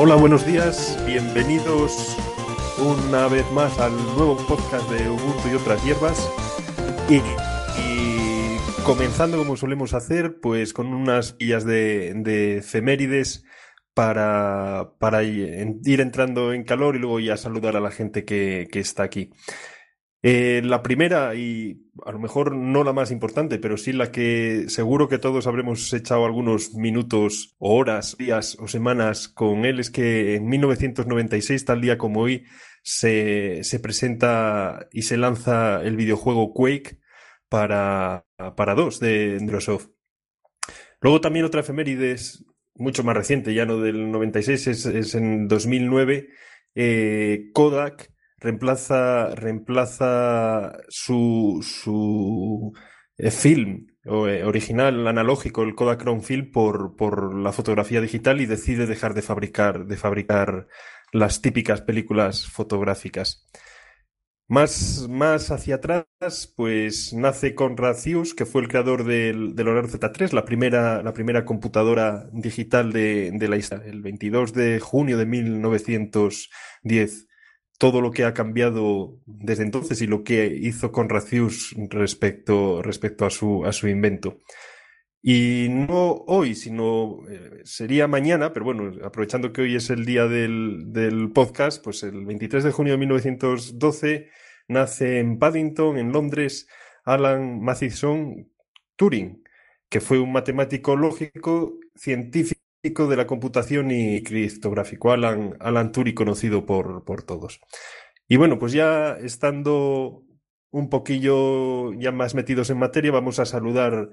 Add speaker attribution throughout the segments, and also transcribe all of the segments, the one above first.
Speaker 1: Hola, buenos días, bienvenidos una vez más al nuevo podcast de Ubuntu y otras hierbas y comenzando como solemos hacer, pues con unas guías de efemérides para ir entrando en calor y luego ya saludar a la gente que está aquí. La primera, y a lo mejor no la más importante, pero sí la que seguro que todos habremos echado algunos minutos o horas, días o semanas con él, es que en 1996, tal día como hoy, se presenta y se lanza el videojuego Quake para DOS de Microsoft. Luego también otra efemérides mucho más reciente, ya no del 96, es en 2009, Kodak reemplaza su film original analógico, el Kodachrome Film, por la fotografía digital y decide dejar de fabricar las típicas películas fotográficas. Más hacia atrás, pues nace Conrad Hughes, que fue el creador del Honor Z3, la primera computadora digital de la historia, el 22 de junio de 1910. Todo lo que ha cambiado desde entonces y lo que hizo Conrad Hughes respecto a su invento. Y no hoy, sino sería mañana, pero bueno, aprovechando que hoy es el día del podcast, pues el 23 de junio de 1912 nace en Paddington, en Londres, Alan Mathieson Turing, que fue un matemático lógico, científico de la computación y criptográfico. Alan Turing, conocido por todos. Y bueno, pues ya estando un poquillo ya más metidos en materia, vamos a saludar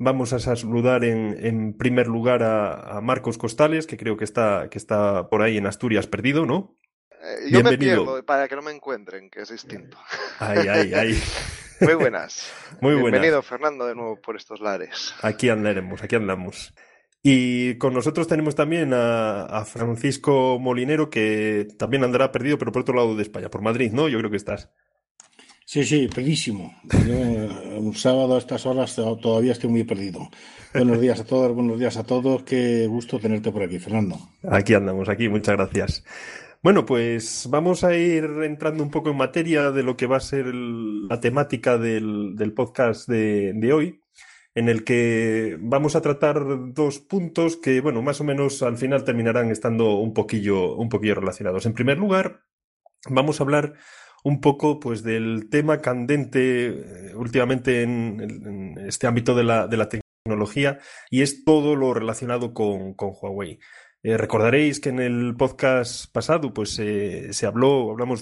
Speaker 1: en primer lugar a Marcos Costales, que creo que está por ahí en Asturias perdido, ¿no?
Speaker 2: Yo me
Speaker 1: Bienvenido.
Speaker 2: pierdo para que no me encuentren, que es distinto.
Speaker 1: Ay.
Speaker 2: Muy buenas.
Speaker 1: Muy buenas.
Speaker 2: Bienvenido, Fernando, de nuevo por estos lares.
Speaker 1: Aquí andamos. Y con nosotros tenemos también a Francisco Molinero, que también andará perdido, pero por otro lado de España, por Madrid, ¿no? Yo creo que estás.
Speaker 3: Sí, pedísimo. Yo, un sábado a estas horas todavía estoy muy perdido. Buenos días a todos. Qué gusto tenerte por aquí, Fernando.
Speaker 1: Aquí andamos, muchas gracias. Bueno, pues vamos a ir entrando un poco en materia de lo que va a ser la temática del podcast de hoy, en el que vamos a tratar dos puntos que, bueno, más o menos al final terminarán estando un poquillo relacionados. En primer lugar, vamos a hablar un poco, pues, del tema candente últimamente en este ámbito de la tecnología, y es todo lo relacionado con Huawei. Recordaréis que en el podcast pasado pues hablamos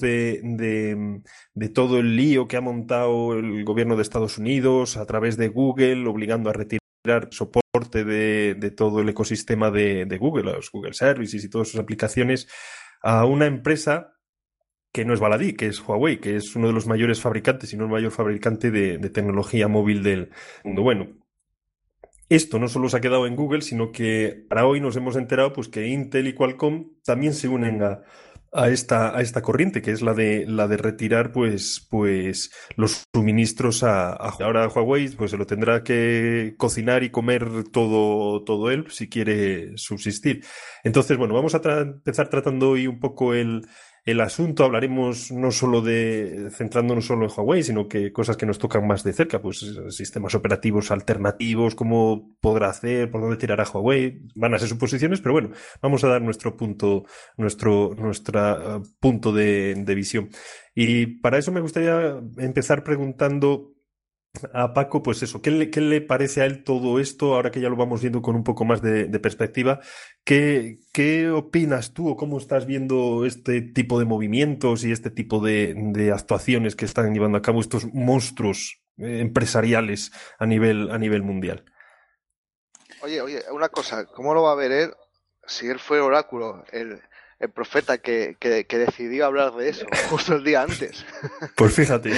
Speaker 1: de todo el lío que ha montado el gobierno de Estados Unidos a través de Google, obligando a retirar soporte de todo el ecosistema de Google, los Google Services y todas sus aplicaciones, a una empresa que no es baladí, que es Huawei, que es uno de los mayores fabricantes, si no el mayor fabricante de tecnología móvil del mundo. Bueno, esto no solo se ha quedado en Google, sino que para hoy nos hemos enterado pues que Intel y Qualcomm también se unen a esta corriente, que es la de retirar pues los suministros a ahora Huawei pues se lo tendrá que cocinar y comer todo él si quiere subsistir. Entonces, bueno, vamos a empezar tratando hoy un poco el asunto. Hablaremos no solo centrándonos solo en Huawei, sino que cosas que nos tocan más de cerca, pues sistemas operativos alternativos, cómo podrá hacer, por dónde tirará Huawei. Van a ser suposiciones, pero bueno, vamos a dar nuestro punto de visión. Y para eso me gustaría empezar preguntando a Paco, pues eso, ¿qué le parece a él todo esto, ahora que ya lo vamos viendo con un poco más de perspectiva? ¿Qué opinas tú o cómo estás viendo este tipo de movimientos y este tipo de actuaciones que están llevando a cabo estos monstruos empresariales a nivel mundial?
Speaker 2: Oye, una cosa, ¿cómo lo va a ver él si él fue oráculo, el profeta que decidió hablar de eso justo el día antes?
Speaker 1: Pues fíjate.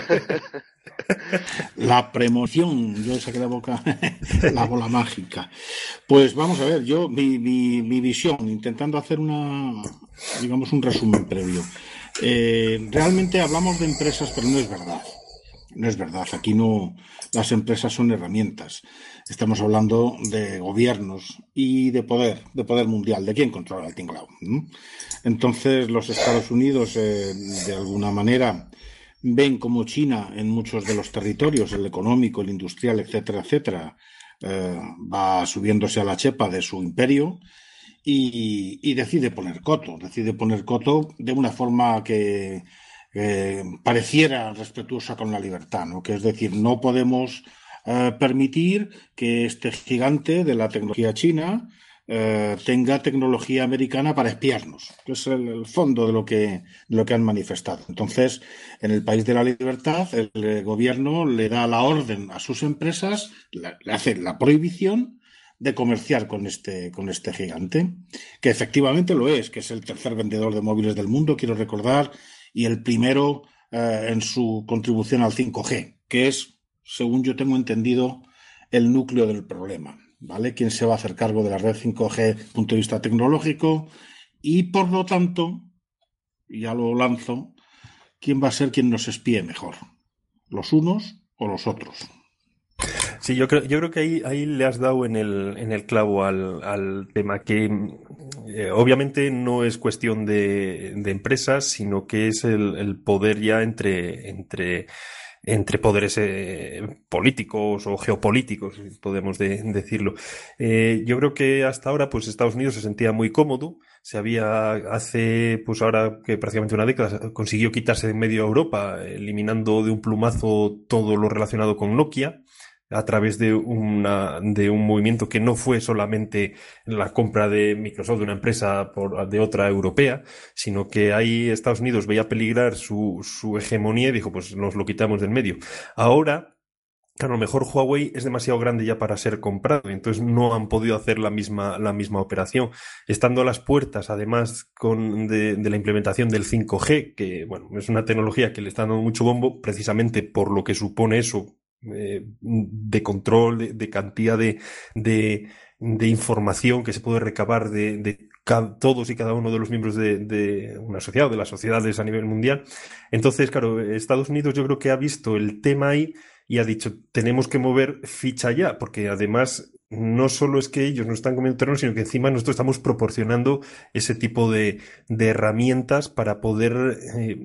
Speaker 3: La premoción, yo saqué la boca, la bola mágica. Pues vamos a ver, yo mi visión, intentando hacer un resumen previo. Realmente hablamos de empresas, pero no es verdad. No es verdad. Aquí no, las empresas son herramientas. Estamos hablando de gobiernos y de poder mundial, de quién controla el tinglao. Entonces, los Estados Unidos, de alguna manera, ven como China en muchos de los territorios, el económico, el industrial, etcétera, etcétera, va subiéndose a la chepa de su imperio y decide poner coto de una forma que pareciera respetuosa con la libertad, ¿no? Que es decir, no podemos permitir que este gigante de la tecnología china tenga tecnología americana para espiarnos, que es el fondo de lo que han manifestado. Entonces, en el país de la libertad, el gobierno le da la orden a sus empresas, le hace la prohibición de comerciar con este gigante, que efectivamente lo es, que es el tercer vendedor de móviles del mundo, quiero recordar, y el primero en su contribución al 5G, que es, según yo tengo entendido, el núcleo del problema, ¿vale? ¿Quién se va a hacer cargo de la red 5G desde el punto de vista tecnológico? Y, por lo tanto, ya lo lanzo, ¿quién va a ser quien nos espíe mejor? ¿Los unos o los otros?
Speaker 1: Sí, yo creo que ahí le has dado en el clavo al tema, que obviamente no es cuestión de empresas, sino que es el poder ya entre poderes políticos o geopolíticos, si podemos decirlo. Yo creo que hasta ahora, pues Estados Unidos se sentía muy cómodo. Pues ahora que prácticamente una década, consiguió quitarse de en medio a Europa, eliminando de un plumazo todo lo relacionado con Nokia, a través de un movimiento que no fue solamente la compra de Microsoft de una empresa de otra europea, sino que ahí Estados Unidos veía peligrar su hegemonía y dijo, pues nos lo quitamos del medio. Ahora, claro, a lo mejor Huawei es demasiado grande ya para ser comprado, entonces no han podido hacer la misma operación. Estando a las puertas, además, de la implementación del 5G, que bueno, es una tecnología que le está dando mucho bombo, precisamente por lo que supone eso, de control, de cantidad de información que se puede recabar de todos y cada uno de los miembros de una sociedad, de las sociedades a nivel mundial. Entonces, claro, Estados Unidos yo creo que ha visto el tema ahí y ha dicho, tenemos que mover ficha ya, porque además no solo es que ellos nos están comiendo terreno, sino que encima nosotros estamos proporcionando ese tipo de herramientas para poder,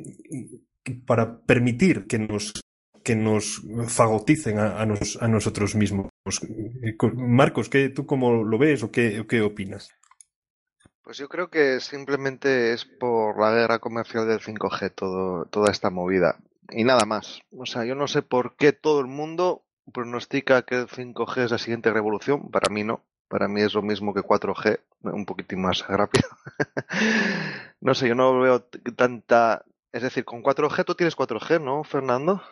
Speaker 1: para permitir que nos fagoticen a nosotros mismos. Marcos, ¿tú cómo lo ves o qué opinas?
Speaker 2: Pues yo creo que simplemente es por la guerra comercial del 5G, toda esta movida. Y nada más. O sea, yo no sé por qué todo el mundo pronostica que el 5G es la siguiente revolución. Para mí no. Para mí es lo mismo que 4G, un poquitín más rápido. No sé, yo no veo tanta... Es decir, con 4G tú tienes 4G, ¿no, Fernando?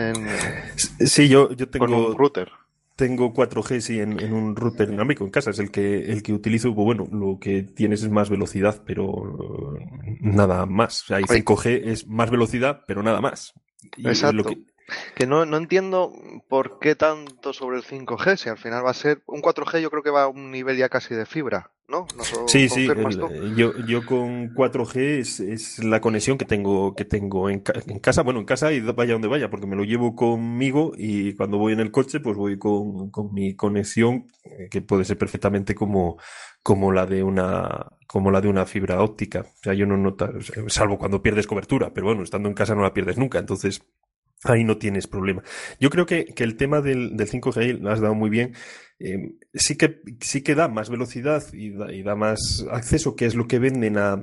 Speaker 1: Sí, yo
Speaker 2: Con un router.
Speaker 1: Tengo 4G, sí, en un router inalámbrico en casa, es el que utilizo. Pues bueno, lo que tienes es más velocidad, pero nada más. O sea, y 5G es más velocidad, pero nada más. Y
Speaker 2: exacto. Que no entiendo por qué tanto sobre el 5G, si al final va a ser... Un 4G yo creo que va a un nivel ya casi de fibra, ¿no?
Speaker 1: Sí, yo con 4G es la conexión que tengo en casa, bueno, en casa y vaya donde vaya, porque me lo llevo conmigo y cuando voy en el coche, pues voy con mi conexión, que puede ser perfectamente como la de una fibra óptica. O sea, yo no noto, salvo cuando pierdes cobertura, pero bueno, estando en casa no la pierdes nunca, entonces ahí no tienes problema. Yo creo que el tema del 5G lo has dado muy bien. Sí que da más velocidad y da más acceso, que es lo que venden a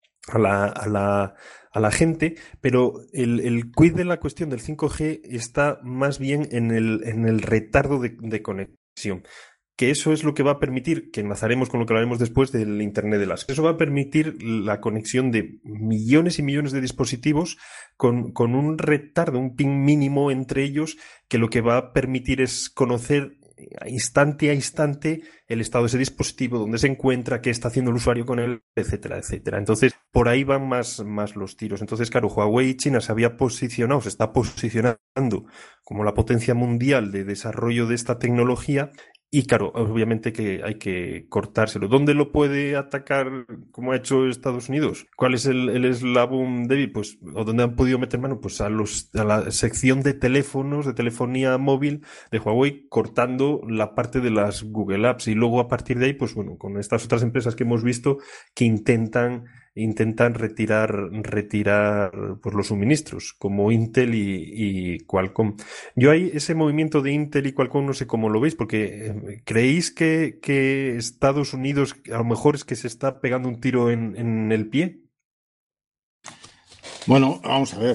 Speaker 1: la gente, pero el quid de la cuestión del 5G está más bien en el retardo de conexión. Que eso es lo que va a permitir, que enlazaremos con lo que hablaremos después del Internet de las cosas. Eso va a permitir la conexión de millones y millones de dispositivos con un retardo, un ping mínimo entre ellos, que lo que va a permitir es conocer instante a instante el estado de ese dispositivo, dónde se encuentra, qué está haciendo el usuario con él, etcétera, etcétera. Entonces, por ahí van más los tiros. Entonces, claro, Huawei y China se está posicionando como la potencia mundial de desarrollo de esta tecnología, Y claro, obviamente que hay que cortárselo. ¿Dónde lo puede atacar como ha hecho Estados Unidos? ¿Cuál es el eslabón débil? Pues, o dónde han podido meter mano, pues a la sección de teléfonos, de telefonía móvil de Huawei, cortando la parte de las Google Apps. Y luego a partir de ahí, pues bueno, con estas otras empresas que hemos visto que intentan retirar pues los suministros, como Intel y Qualcomm. Yo ahí ese movimiento de Intel y Qualcomm no sé cómo lo veis, porque ¿creéis que Estados Unidos a lo mejor es que se está pegando un tiro en el pie?
Speaker 3: Bueno, vamos a ver.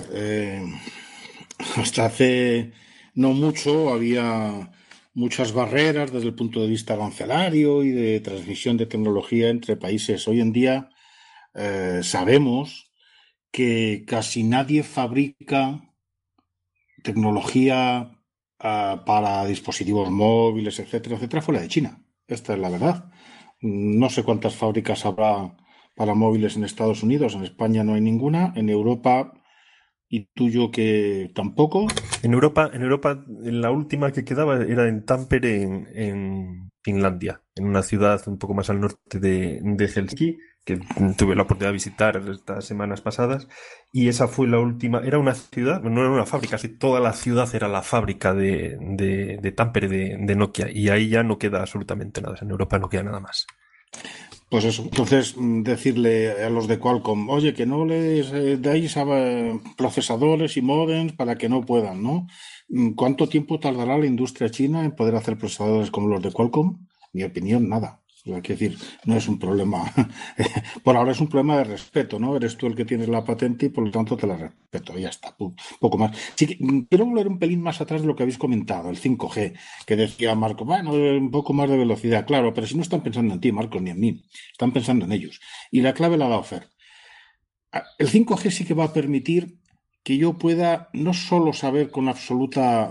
Speaker 3: Hasta hace no mucho había muchas barreras desde el punto de vista arancelario y de transmisión de tecnología entre países. Hoy en día sabemos que casi nadie fabrica tecnología para dispositivos móviles, etcétera, etcétera, fuera de China. Esta es la verdad. No sé cuántas fábricas habrá para móviles en Estados Unidos. En España no hay ninguna. En Europa intuyo que tampoco.
Speaker 1: En Europa, la última que quedaba era en Tampere, en Finlandia, en una ciudad un poco más al norte de Helsinki, que tuve la oportunidad de visitar estas semanas pasadas, y esa fue la última. Era una ciudad, no era una fábrica, así toda la ciudad era la fábrica de Tampere de Nokia, y ahí ya no queda absolutamente nada. En Europa no queda nada más.
Speaker 3: Pues eso, entonces decirle a los de Qualcomm, oye, que no les deis procesadores y módems para que no puedan, ¿no? ¿Cuánto tiempo tardará la industria china en poder hacer procesadores como los de Qualcomm? Mi opinión, nada. O sea, quiero decir, no es un problema. Por ahora es un problema de respeto, ¿no? Eres tú el que tienes la patente y por lo tanto te la respeto. Ya está, poco más. Sí que, quiero volver un pelín más atrás de lo que habéis comentado, el 5G, que decía Marco, bueno, un poco más de velocidad, claro, pero si no están pensando en ti, Marco, ni en mí, están pensando en ellos. Y la clave la da Fer. El 5G sí que va a permitir que yo pueda no solo saber con absoluta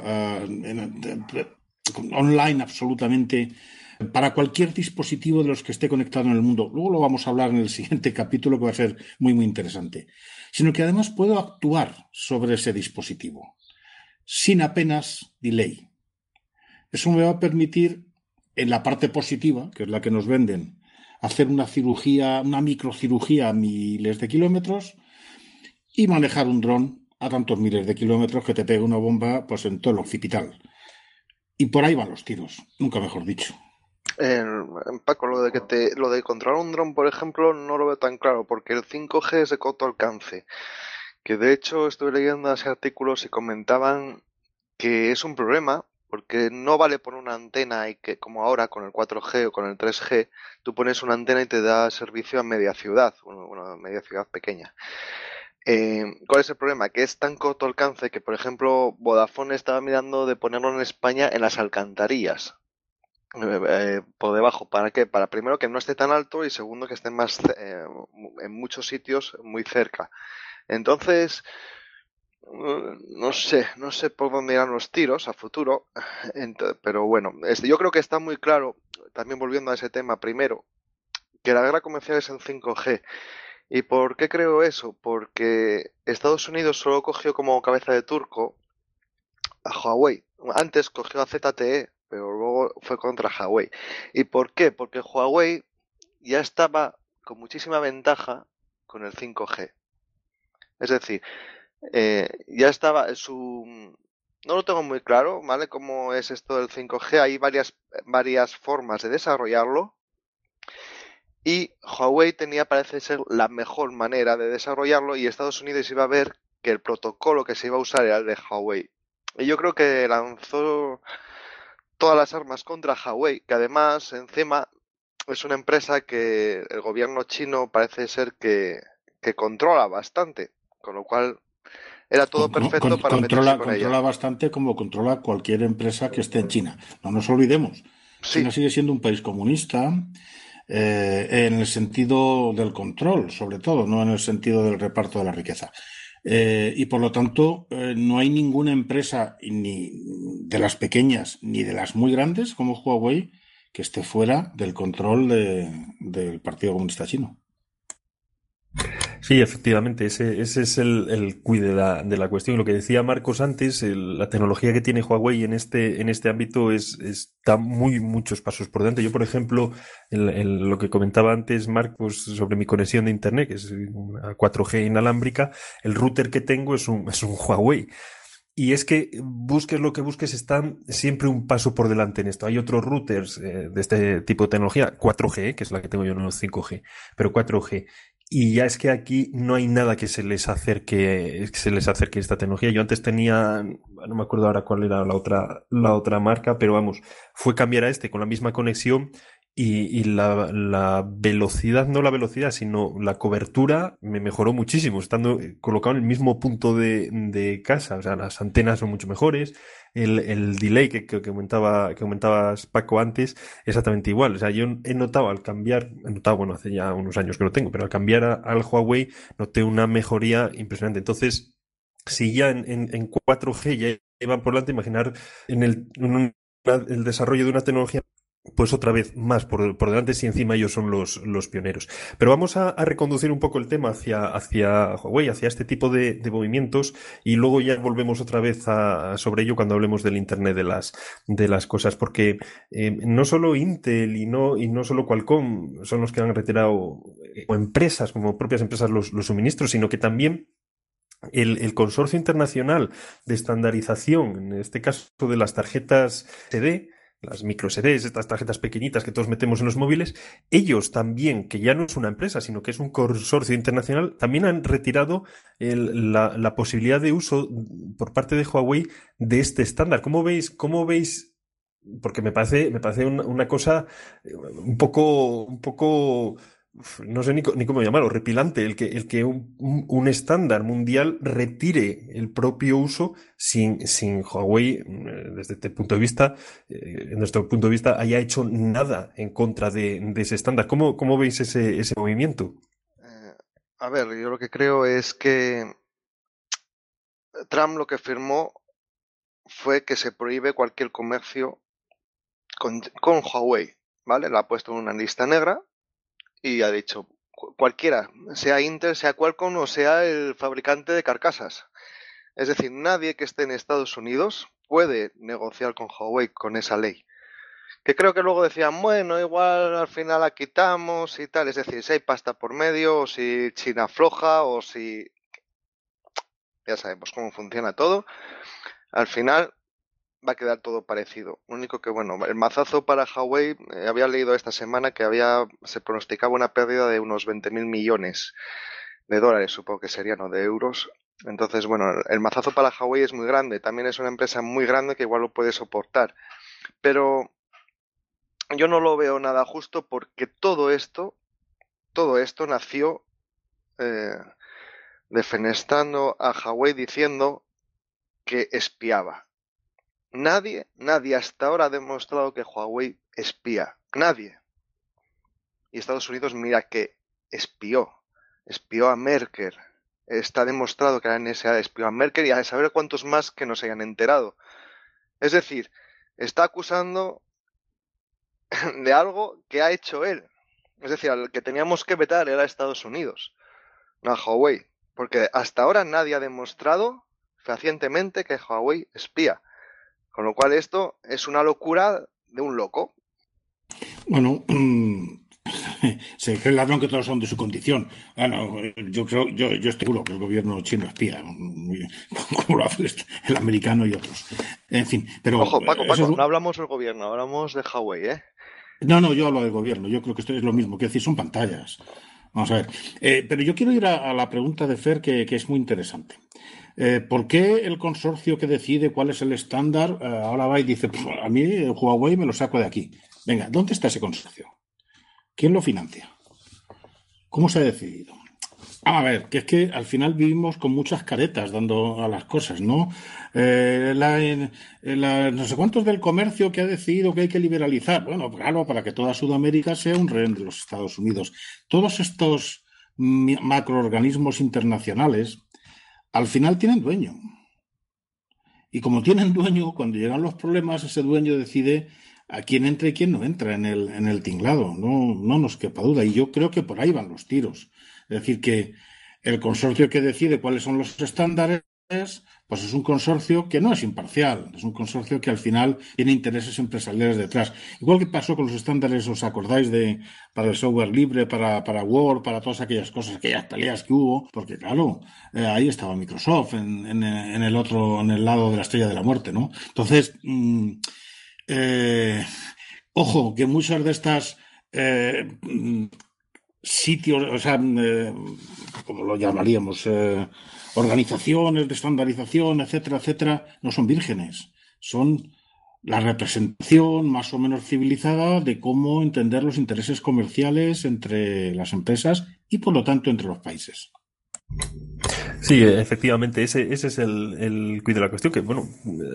Speaker 3: online absolutamente para cualquier dispositivo de los que esté conectado en el mundo. Luego lo vamos a hablar en el siguiente capítulo, que va a ser muy, muy interesante. Sino que además puedo actuar sobre ese dispositivo sin apenas delay. Eso me va a permitir, en la parte positiva, que es la que nos venden, hacer una cirugía, una microcirugía a miles de kilómetros y manejar un dron a tantos miles de kilómetros que te pega una bomba pues en todo el occipital. Y por ahí van los tiros, nunca mejor dicho.
Speaker 2: Paco, lo de controlar un dron, por ejemplo, no lo veo tan claro, porque el 5G es de corto alcance. Que de hecho estuve leyendo ese artículos y comentaban que es un problema, porque no vale poner una antena y que, como ahora con el 4G o con el 3G, tú pones una antena y te da servicio a media ciudad, una media ciudad pequeña. ¿Cuál es el problema? Que es tan corto alcance que, por ejemplo, Vodafone estaba mirando de ponerlo en España en las alcantarillas. Por debajo. ¿Para qué? Para primero que no esté tan alto y segundo que esté más en muchos sitios muy cerca. Entonces, no sé por dónde irán los tiros a futuro, pero bueno, yo creo que está muy claro, también volviendo a ese tema primero, que la guerra comercial es en 5G. ¿Y por qué creo eso? Porque Estados Unidos solo cogió como cabeza de turco a Huawei. Antes cogió a ZTE, pero luego fue contra Huawei. ¿Y por qué? Porque Huawei ya estaba con muchísima ventaja con el 5G. Es decir, ya estaba No lo tengo muy claro, ¿vale? Cómo es esto del 5G. Hay varias formas de desarrollarlo. Y Huawei parece ser, la mejor manera de desarrollarlo, y Estados Unidos iba a ver que el protocolo que se iba a usar era el de Huawei. Y yo creo que lanzó todas las armas contra Huawei, que además, encima, es una empresa que el gobierno chino parece ser que controla bastante, con lo cual era todo perfecto para meterse con ella.
Speaker 3: Controla bastante como controla cualquier empresa que esté en China. No nos olvidemos,
Speaker 2: Sí.
Speaker 3: China sigue siendo un país comunista en el sentido del control, sobre todo, no en el sentido del reparto de la riqueza. Y por lo tanto, no hay ninguna empresa, ni de las pequeñas ni de las muy grandes como Huawei, que esté fuera del control del Partido Comunista Chino.
Speaker 1: Sí, efectivamente, ese es el quid de la cuestión. Lo que decía Marcos antes, la tecnología que tiene Huawei en este ámbito está muchos pasos por delante. Yo, por ejemplo, lo que comentaba antes Marcos sobre mi conexión de Internet, que es una 4G inalámbrica, el router que tengo es un Huawei. Y es que busques lo que busques, están siempre un paso por delante en esto. Hay otros routers de este tipo de tecnología, 4G, que es la que tengo yo, no 5G, pero 4G. Y ya es que aquí no hay nada que se les acerque a esta tecnología. Yo antes tenía, no me acuerdo ahora cuál era la otra marca, pero vamos, fue cambiar a este con la misma conexión y la velocidad, no la velocidad, sino la cobertura me mejoró muchísimo, estando colocado en el mismo punto de casa. O sea, las antenas son mucho mejores, el delay que comentabas, Paco, antes, exactamente igual. O sea, yo he notado bueno, hace ya unos años que lo tengo, pero al cambiar al Huawei noté una mejoría impresionante. Entonces, si ya en 4G ya iban por delante, imaginar el desarrollo de una tecnología pues otra vez más por delante si encima ellos son los pioneros. Pero vamos a reconducir un poco el tema hacia Huawei, hacia este tipo de movimientos y luego ya volvemos otra vez sobre ello cuando hablemos del Internet de las cosas, porque no solo Intel y no solo Qualcomm son los que han retirado o empresas, como propias empresas, los suministros, sino que también el consorcio internacional de estandarización, en este caso de las tarjetas SD, las micro SDs, estas tarjetas pequeñitas que todos metemos en los móviles, ellos también, que ya no es una empresa, sino que es un consorcio internacional, también han retirado la posibilidad de uso por parte de Huawei de este estándar. ¿Cómo veis? Porque me parece una cosa un poco no sé ni cómo llamarlo, repilante, el que un estándar mundial retire el propio uso sin Huawei, desde este punto de vista, en nuestro punto de vista, haya hecho nada en contra de ese estándar. ¿Cómo veis ese movimiento?
Speaker 2: A ver, yo lo que creo es que Trump lo que firmó fue que se prohíbe cualquier comercio con Huawei, ¿vale? La ha puesto en una lista negra y ha dicho cualquiera, sea Intel, sea Qualcomm o sea el fabricante de carcasas. Es decir, nadie que esté en Estados Unidos puede negociar con Huawei con esa ley. Que creo que luego decían, bueno, igual al final la quitamos y tal. Es decir, si hay pasta por medio, o si China afloja, o si... Ya sabemos cómo funciona todo. Al final va a quedar todo parecido. Lo único que, bueno, el mazazo para Huawei, había leído esta semana que se pronosticaba una pérdida de unos 20.000 millones de dólares, supongo que serían, o de euros. Entonces, bueno, el mazazo para Huawei es muy grande. También es una empresa muy grande que igual lo puede soportar. Pero yo no lo veo nada justo porque todo esto nació defenestrando a Huawei diciendo que espiaba. Nadie hasta ahora ha demostrado que Huawei espía. Nadie. Y Estados Unidos, mira que espió a Merkel. Está demostrado que la NSA espió a Merkel y a saber cuántos más que no se hayan enterado. Es decir, está acusando de algo que ha hecho él. Es decir, al que teníamos que vetar era Estados Unidos, no a Huawei. Porque hasta ahora nadie ha demostrado fehacientemente que Huawei espía. Con lo cual esto es una locura de un loco.
Speaker 3: Bueno, se cree el ladrón que todos son de su condición. Bueno, yo estoy seguro que el gobierno chino espía, como lo hace el americano y otros. En fin, pero...
Speaker 2: Ojo, Paco, no hablamos del gobierno, hablamos de Huawei, ¿eh?
Speaker 3: No, yo hablo del gobierno. Yo creo que esto es lo mismo. Quiero decir, son pantallas. Vamos a ver. Pero yo quiero ir a la pregunta de Fer, que es muy interesante. ¿Por qué el consorcio que decide cuál es el estándar ahora va y dice, pues, a mí Huawei me lo saco de aquí? Venga, ¿dónde está ese consorcio? ¿Quién lo financia? ¿Cómo se ha decidido? A ver, que es que al final vivimos con muchas caretas dando a las cosas, ¿no? No sé cuántos del comercio que ha decidido que hay que liberalizar. Bueno, claro, para que toda Sudamérica sea un rehén de los Estados Unidos. Todos estos macroorganismos internacionales al final tienen dueño. Y como tienen dueño, cuando llegan los problemas, ese dueño decide a quién entra y quién no entra en el tinglado. No nos quepa duda. Y yo creo que por ahí van los tiros. Es decir, que El consorcio que decide cuáles son los estándares, pues es un consorcio que no es imparcial, es un consorcio que al final tiene intereses empresariales detrás. Igual que pasó con los estándares, ¿os acordáis para el software libre, para Word, para todas aquellas cosas, aquellas peleas que hubo? Porque claro, ahí estaba Microsoft en el lado de la estrella de la muerte, ¿no? Entonces, ojo, que muchas de estas sitios, o sea, como lo llamaríamos, organizaciones de estandarización, etcétera, etcétera, no son vírgenes. Son la representación más o menos civilizada de cómo entender los intereses comerciales entre las empresas y, por lo tanto, entre los países.
Speaker 1: Sí, efectivamente, ese es el quid de la cuestión, que bueno,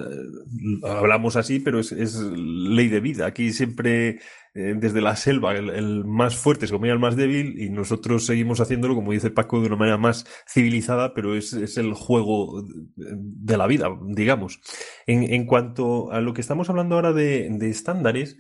Speaker 1: hablamos así, pero es ley de vida. Aquí siempre, desde la selva, el más fuerte se comía al más débil y nosotros seguimos haciéndolo, como dice Paco, de una manera más civilizada, pero es el juego de la vida, digamos. En cuanto a lo que estamos hablando ahora de estándares,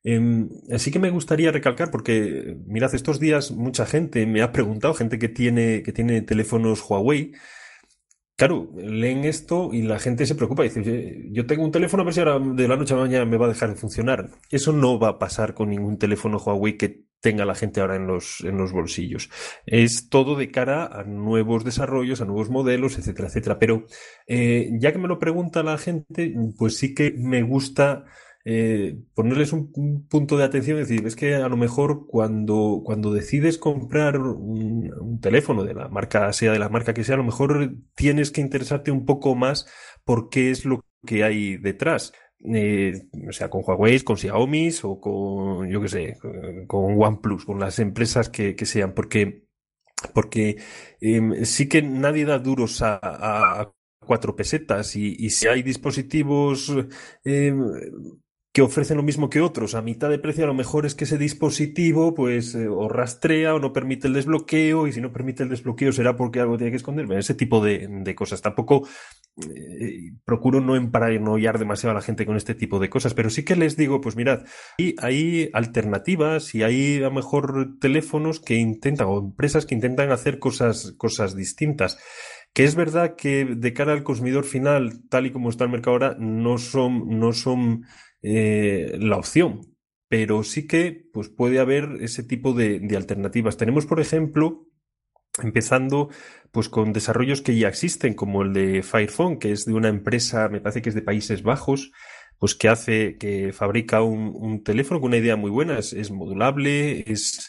Speaker 1: sí que me gustaría recalcar, porque mirad, estos días mucha gente me ha preguntado, gente que tiene teléfonos Huawei. Claro, leen esto y la gente se preocupa y dice, "Oye, yo tengo un teléfono, a ver si ahora de la noche a la mañana me va a dejar de funcionar". Eso no va a pasar con ningún teléfono Huawei que tenga la gente ahora en los bolsillos. Es todo de cara a nuevos desarrollos, a nuevos modelos, etcétera, etcétera. Pero ya que me lo pregunta la gente, pues sí que me gusta ponerles un punto de atención y decir, es que a lo mejor cuando decides comprar un teléfono de la marca, sea de la marca que sea, a lo mejor tienes que interesarte un poco más por qué es lo que hay detrás. O sea, con Huawei, con Xiaomi o con, yo qué sé, con OnePlus, con las empresas que sean, porque sí que nadie da duros a 4 pesetas y si hay dispositivos eh, que ofrecen lo mismo que otros a mitad de precio, a lo mejor es que ese dispositivo pues o rastrea o no permite el desbloqueo, y si no permite el desbloqueo será porque algo tiene que esconder. Ese tipo de cosas. Tampoco procuro no emparanoiar demasiado a la gente con este tipo de cosas, pero sí que les digo, pues mirad, y hay alternativas y hay a lo mejor teléfonos que intentan, o empresas que intentan hacer cosas distintas. Que es verdad que de cara al consumidor final, tal y como está el mercado ahora, no son la opción, pero sí que pues puede haber ese tipo de alternativas. Tenemos, por ejemplo, empezando pues con desarrollos que ya existen, como el de Fire Phone, que es de una empresa, me parece que es de Países Bajos, pues que fabrica un teléfono con una idea muy buena, es modulable,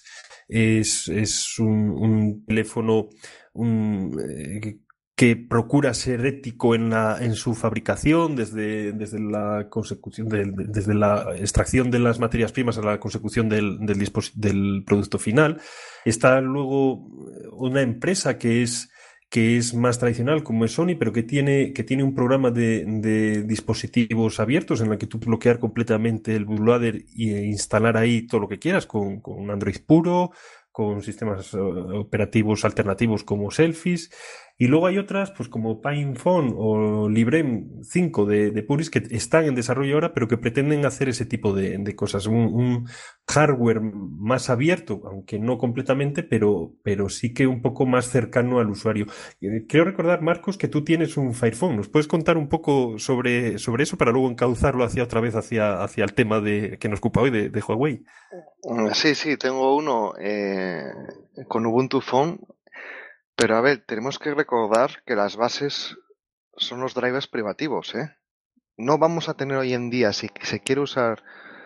Speaker 1: es un teléfono un, que procura ser ético en su fabricación, desde la consecución desde la extracción de las materias primas a la consecución del producto final. Está luego una empresa que es más tradicional, como es Sony, pero que tiene un programa de dispositivos abiertos en el que tú puedes bloquear completamente el bootloader e instalar ahí todo lo que quieras con Android puro, con sistemas operativos alternativos como Selfies. Y luego hay otras, pues como PinePhone o Librem 5 de Puris, que están en desarrollo ahora, pero que pretenden hacer ese tipo de cosas. Un hardware más abierto, aunque no completamente, pero sí que un poco más cercano al usuario. Quiero recordar, Marcos, que tú tienes un Fire Phone. ¿Nos puedes contar un poco sobre eso para luego encauzarlo otra vez hacia el tema que nos ocupa hoy de Huawei?
Speaker 2: Sí, tengo uno con Ubuntu Phone, pero a ver, tenemos que recordar que las bases son los drivers privativos, ¿eh? No vamos a tener hoy en día, si se quiere usar,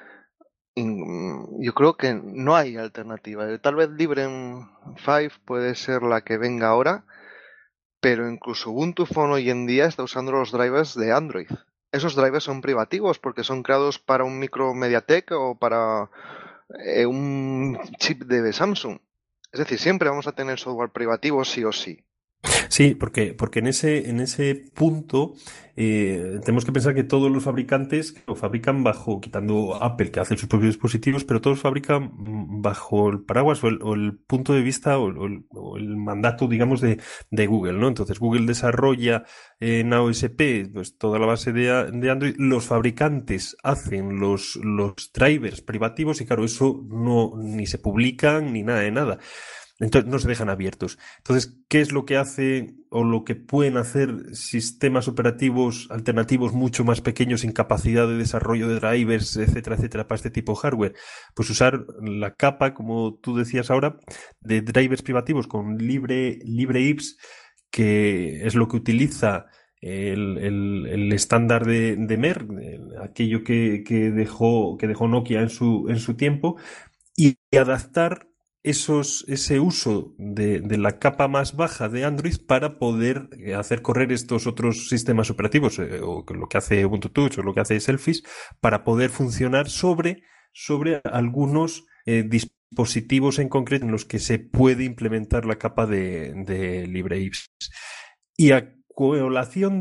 Speaker 2: yo creo que no hay alternativa. Tal vez Librem 5 puede ser la que venga ahora, pero incluso Ubuntu Phone hoy en día está usando los drivers de Android. Esos drivers son privativos porque son creados para un micro MediaTek o para un chip de Samsung. Es decir, siempre vamos a tener software privativo sí o sí.
Speaker 1: Sí, porque en ese punto tenemos que pensar que todos los fabricantes lo fabrican quitando Apple, que hace sus propios dispositivos, pero todos fabrican bajo el paraguas o el punto de vista o el mandato, digamos, de Google, ¿no? Entonces Google desarrolla en AOSP pues, toda la base de Android, los fabricantes hacen los drivers privativos y claro, eso no ni se publican ni nada de nada. Entonces no se dejan abiertos. Entonces, ¿qué es lo que hace o lo que pueden hacer sistemas operativos alternativos mucho más pequeños sin capacidad de desarrollo de drivers, etcétera, etcétera, para este tipo de hardware? Pues usar la capa, como tú decías ahora, de drivers privativos con LibreIPS, que es lo que utiliza el estándar de MER, aquello que dejó Nokia en su tiempo, y adaptar ese uso de la capa más baja de Android para poder hacer correr estos otros sistemas operativos, o lo que hace Ubuntu Touch o lo que hace Selfish, para poder funcionar sobre algunos dispositivos en concreto en los que se puede implementar la capa de LibreIPS. Y a colación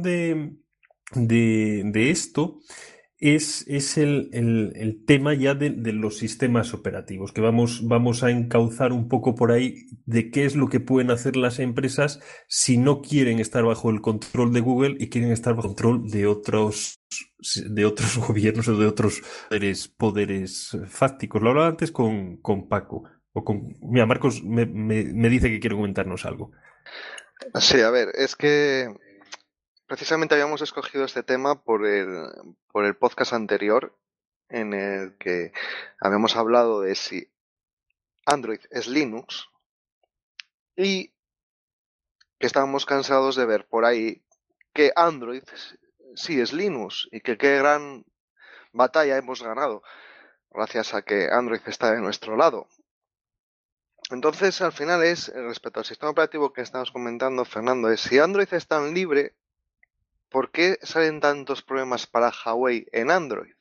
Speaker 1: de esto, es el tema ya de los sistemas operativos, que vamos a encauzar un poco por ahí de qué es lo que pueden hacer las empresas si no quieren estar bajo el control de Google y quieren estar bajo el control de otros gobiernos o de otros poderes fácticos. Lo hablaba antes con Paco. Mira, Marcos me dice que quiere comentarnos algo.
Speaker 2: Sí, a ver, es que precisamente habíamos escogido este tema por el podcast anterior en el que habíamos hablado de si Android es Linux y que estábamos cansados de ver por ahí que Android sí es Linux y que qué gran batalla hemos ganado gracias a que Android está de nuestro lado. Entonces, al final respecto al sistema operativo que estamos comentando, Fernando, es si Android es tan libre, ¿por qué salen tantos problemas para Huawei en Android?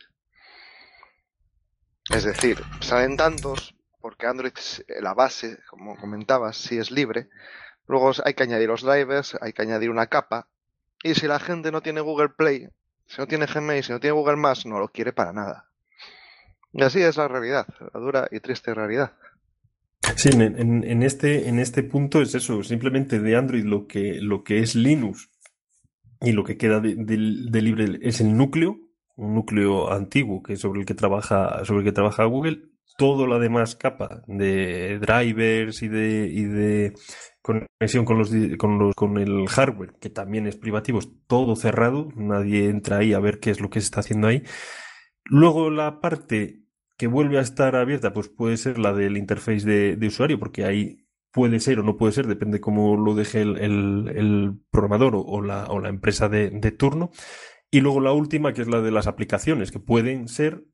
Speaker 2: Es decir, salen tantos porque Android, la base, como comentabas, sí es libre. Luego hay que añadir los drivers, hay que añadir una capa. Y si la gente no tiene Google Play, si no tiene Gmail, si no tiene Google Maps, no lo quiere para nada. Y así es la realidad, la dura y triste realidad.
Speaker 1: Sí, en este punto es eso, simplemente de Android lo que es Linux y lo que queda de libre es el núcleo, un núcleo antiguo que es sobre el que trabaja Google. Todo la demás capa de drivers y de conexión con el hardware, que también es privativo, es todo cerrado, nadie entra ahí a ver qué es lo que se está haciendo ahí. Luego la parte que vuelve a estar abierta, pues puede ser la del interface de usuario, porque ahí puede ser o no puede ser, depende cómo lo deje el programador o la empresa de turno. Y luego la última, que es la de las aplicaciones, que pueden ser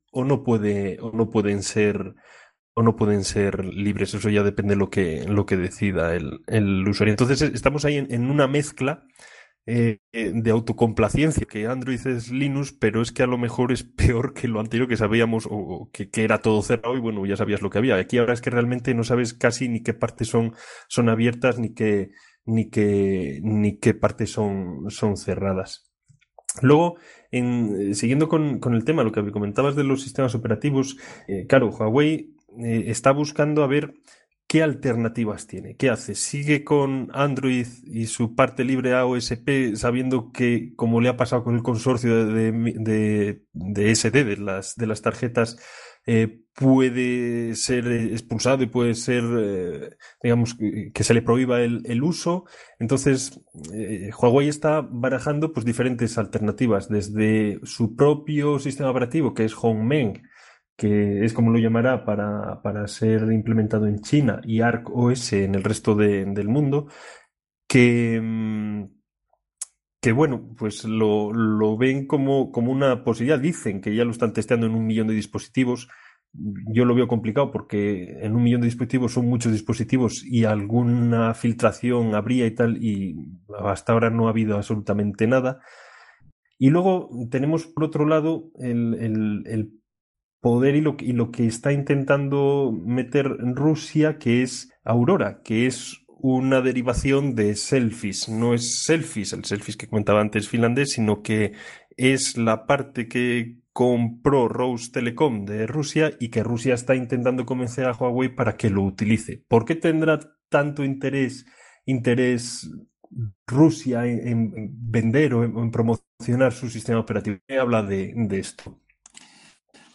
Speaker 1: o no pueden ser libres. Eso ya depende de lo que decida el usuario. Entonces estamos ahí en una mezcla de autocomplacencia, que Android es Linux, pero es que a lo mejor es peor que lo anterior que sabíamos o que era todo cerrado y bueno, ya sabías lo que había. Aquí ahora es que realmente no sabes casi ni qué partes son abiertas ni qué partes son cerradas. Luego, siguiendo con el tema, lo que comentabas de los sistemas operativos, claro, Huawei está buscando a ver qué alternativas tiene, qué hace. Sigue con Android y su parte libre AOSP, sabiendo que, como le ha pasado con el consorcio de SD, de las tarjetas, puede ser expulsado y puede ser, digamos, que se le prohíba el uso. Entonces, Huawei está barajando pues diferentes alternativas, desde su propio sistema operativo, que es Hongmeng, que es como lo llamará para ser implementado en China, y Arc OS en el resto del mundo, que, que bueno, pues lo ven como una posibilidad. Dicen que ya lo están testeando en 1 millón de dispositivos. Yo lo veo complicado porque en 1 millón de dispositivos son muchos dispositivos y alguna filtración habría y tal, y hasta ahora no ha habido absolutamente nada. Y luego tenemos por otro lado el poder y lo que está intentando meter Rusia, que es Aurora, que es una derivación de Selfish. No es Selfish, el Selfish que comentaba antes finlandés, sino que es la parte que compró Rose Telecom de Rusia y que Rusia está intentando convencer a Huawei para que lo utilice. ¿Por qué tendrá tanto interés Rusia en vender o en promocionar su sistema operativo? ¿Qué habla de esto?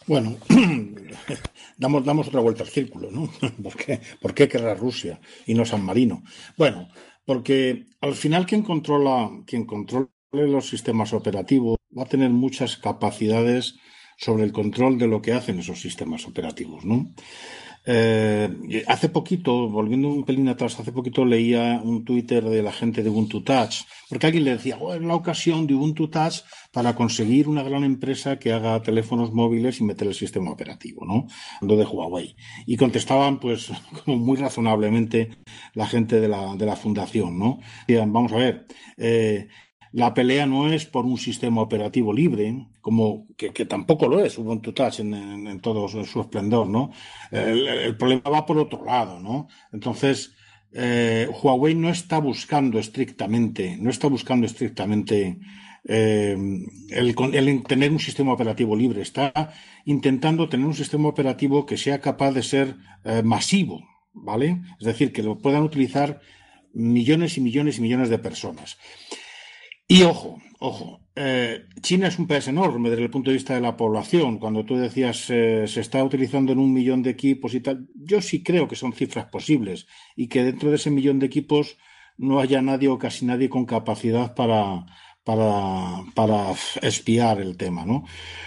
Speaker 3: Bueno, damos otra vuelta al círculo, ¿no? ¿Por qué querrá Rusia y no San Marino? Bueno, porque al final quien controle los sistemas operativos va a tener muchas capacidades sobre el control de lo que hacen esos sistemas operativos, ¿no? Hace poquito, volviendo un pelín atrás, hace poquito leía un Twitter de la gente de Ubuntu Touch, porque alguien le decía, oh, es la ocasión de Ubuntu Touch para conseguir una gran empresa que haga teléfonos móviles y meter el sistema operativo, ¿no? Hablando de Huawei. Y contestaban, pues, como muy razonablemente la gente de la fundación, ¿no? Decían, vamos a ver, la pelea no es por un sistema operativo libre, como que tampoco lo es Ubuntu Touch en todo su esplendor, ¿no? El problema va por otro lado, ¿no? Entonces, Huawei no está buscando estrictamente el tener un sistema operativo libre, está intentando tener un sistema operativo que sea capaz de ser masivo, ¿vale? Es decir, que lo puedan utilizar millones y millones y millones de personas. Y ojo, China es un país enorme desde el punto de vista de la población. Cuando tú decías se está utilizando en 1 millón de equipos y tal, yo sí creo que son cifras posibles y que dentro de ese 1 millón de equipos no haya nadie o casi nadie con capacidad para espiar el tema, ¿no?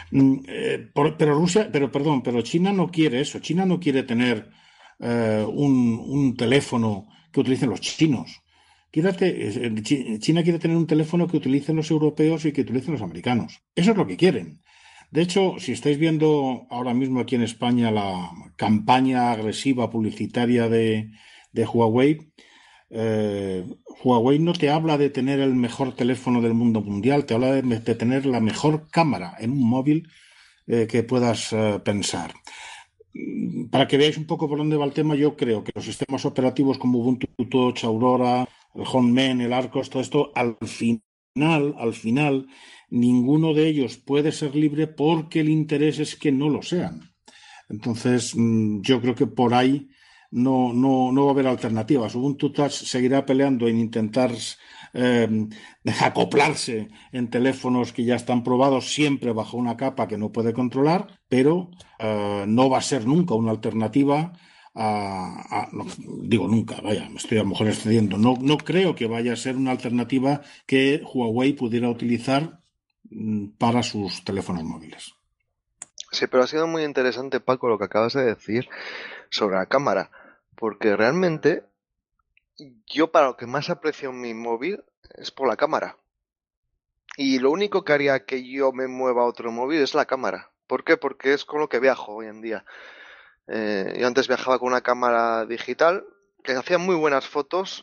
Speaker 3: Pero China no quiere eso. China no quiere tener un teléfono que utilicen los chinos. China quiere tener un teléfono que utilicen los europeos y que utilicen los americanos. Eso es lo que quieren. De hecho, si estáis viendo ahora mismo aquí en España la campaña agresiva publicitaria de Huawei, Huawei no te habla de tener el mejor teléfono del mundo mundial, te habla de tener la mejor cámara en un móvil que puedas pensar. Para que veáis un poco por dónde va el tema, yo creo que los sistemas operativos como Ubuntu Touch, Aurora, el Homeman, el Arcos, todo esto, al final, ninguno de ellos puede ser libre porque el interés es que no lo sean. Entonces, yo creo que por ahí no va a haber alternativas. Ubuntu Touch seguirá peleando en intentar acoplarse en teléfonos que ya están probados siempre bajo una capa que no puede controlar, pero no va a ser nunca una alternativa no, digo nunca, vaya, me estoy a lo mejor excediendo. No creo que vaya a ser una alternativa que Huawei pudiera utilizar para sus teléfonos móviles.
Speaker 2: Sí, pero ha sido muy interesante, Paco, lo que acabas de decir sobre la cámara, porque realmente yo para lo que más aprecio en mi móvil es por la cámara. Y lo único que haría que yo me mueva a otro móvil es la cámara. ¿Por qué? Porque es con lo que viajo hoy en día. Yo antes viajaba con una cámara digital que hacía muy buenas fotos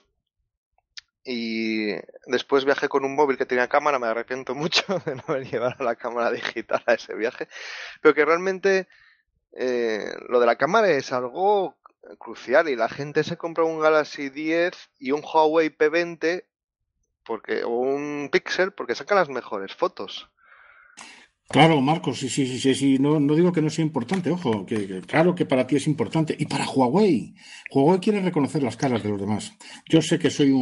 Speaker 2: y después viajé con un móvil que tenía cámara. Me arrepiento mucho de no haber llevado la cámara digital a ese viaje, pero que realmente lo de la cámara es algo crucial y la gente se compra un Galaxy 10 y un Huawei P20 o un Pixel porque sacan las mejores fotos.
Speaker 3: Claro, Marcos, sí. No digo que no sea importante, ojo, que claro que para ti es importante. Y para Huawei. Huawei quiere reconocer las caras de los demás. Yo sé que soy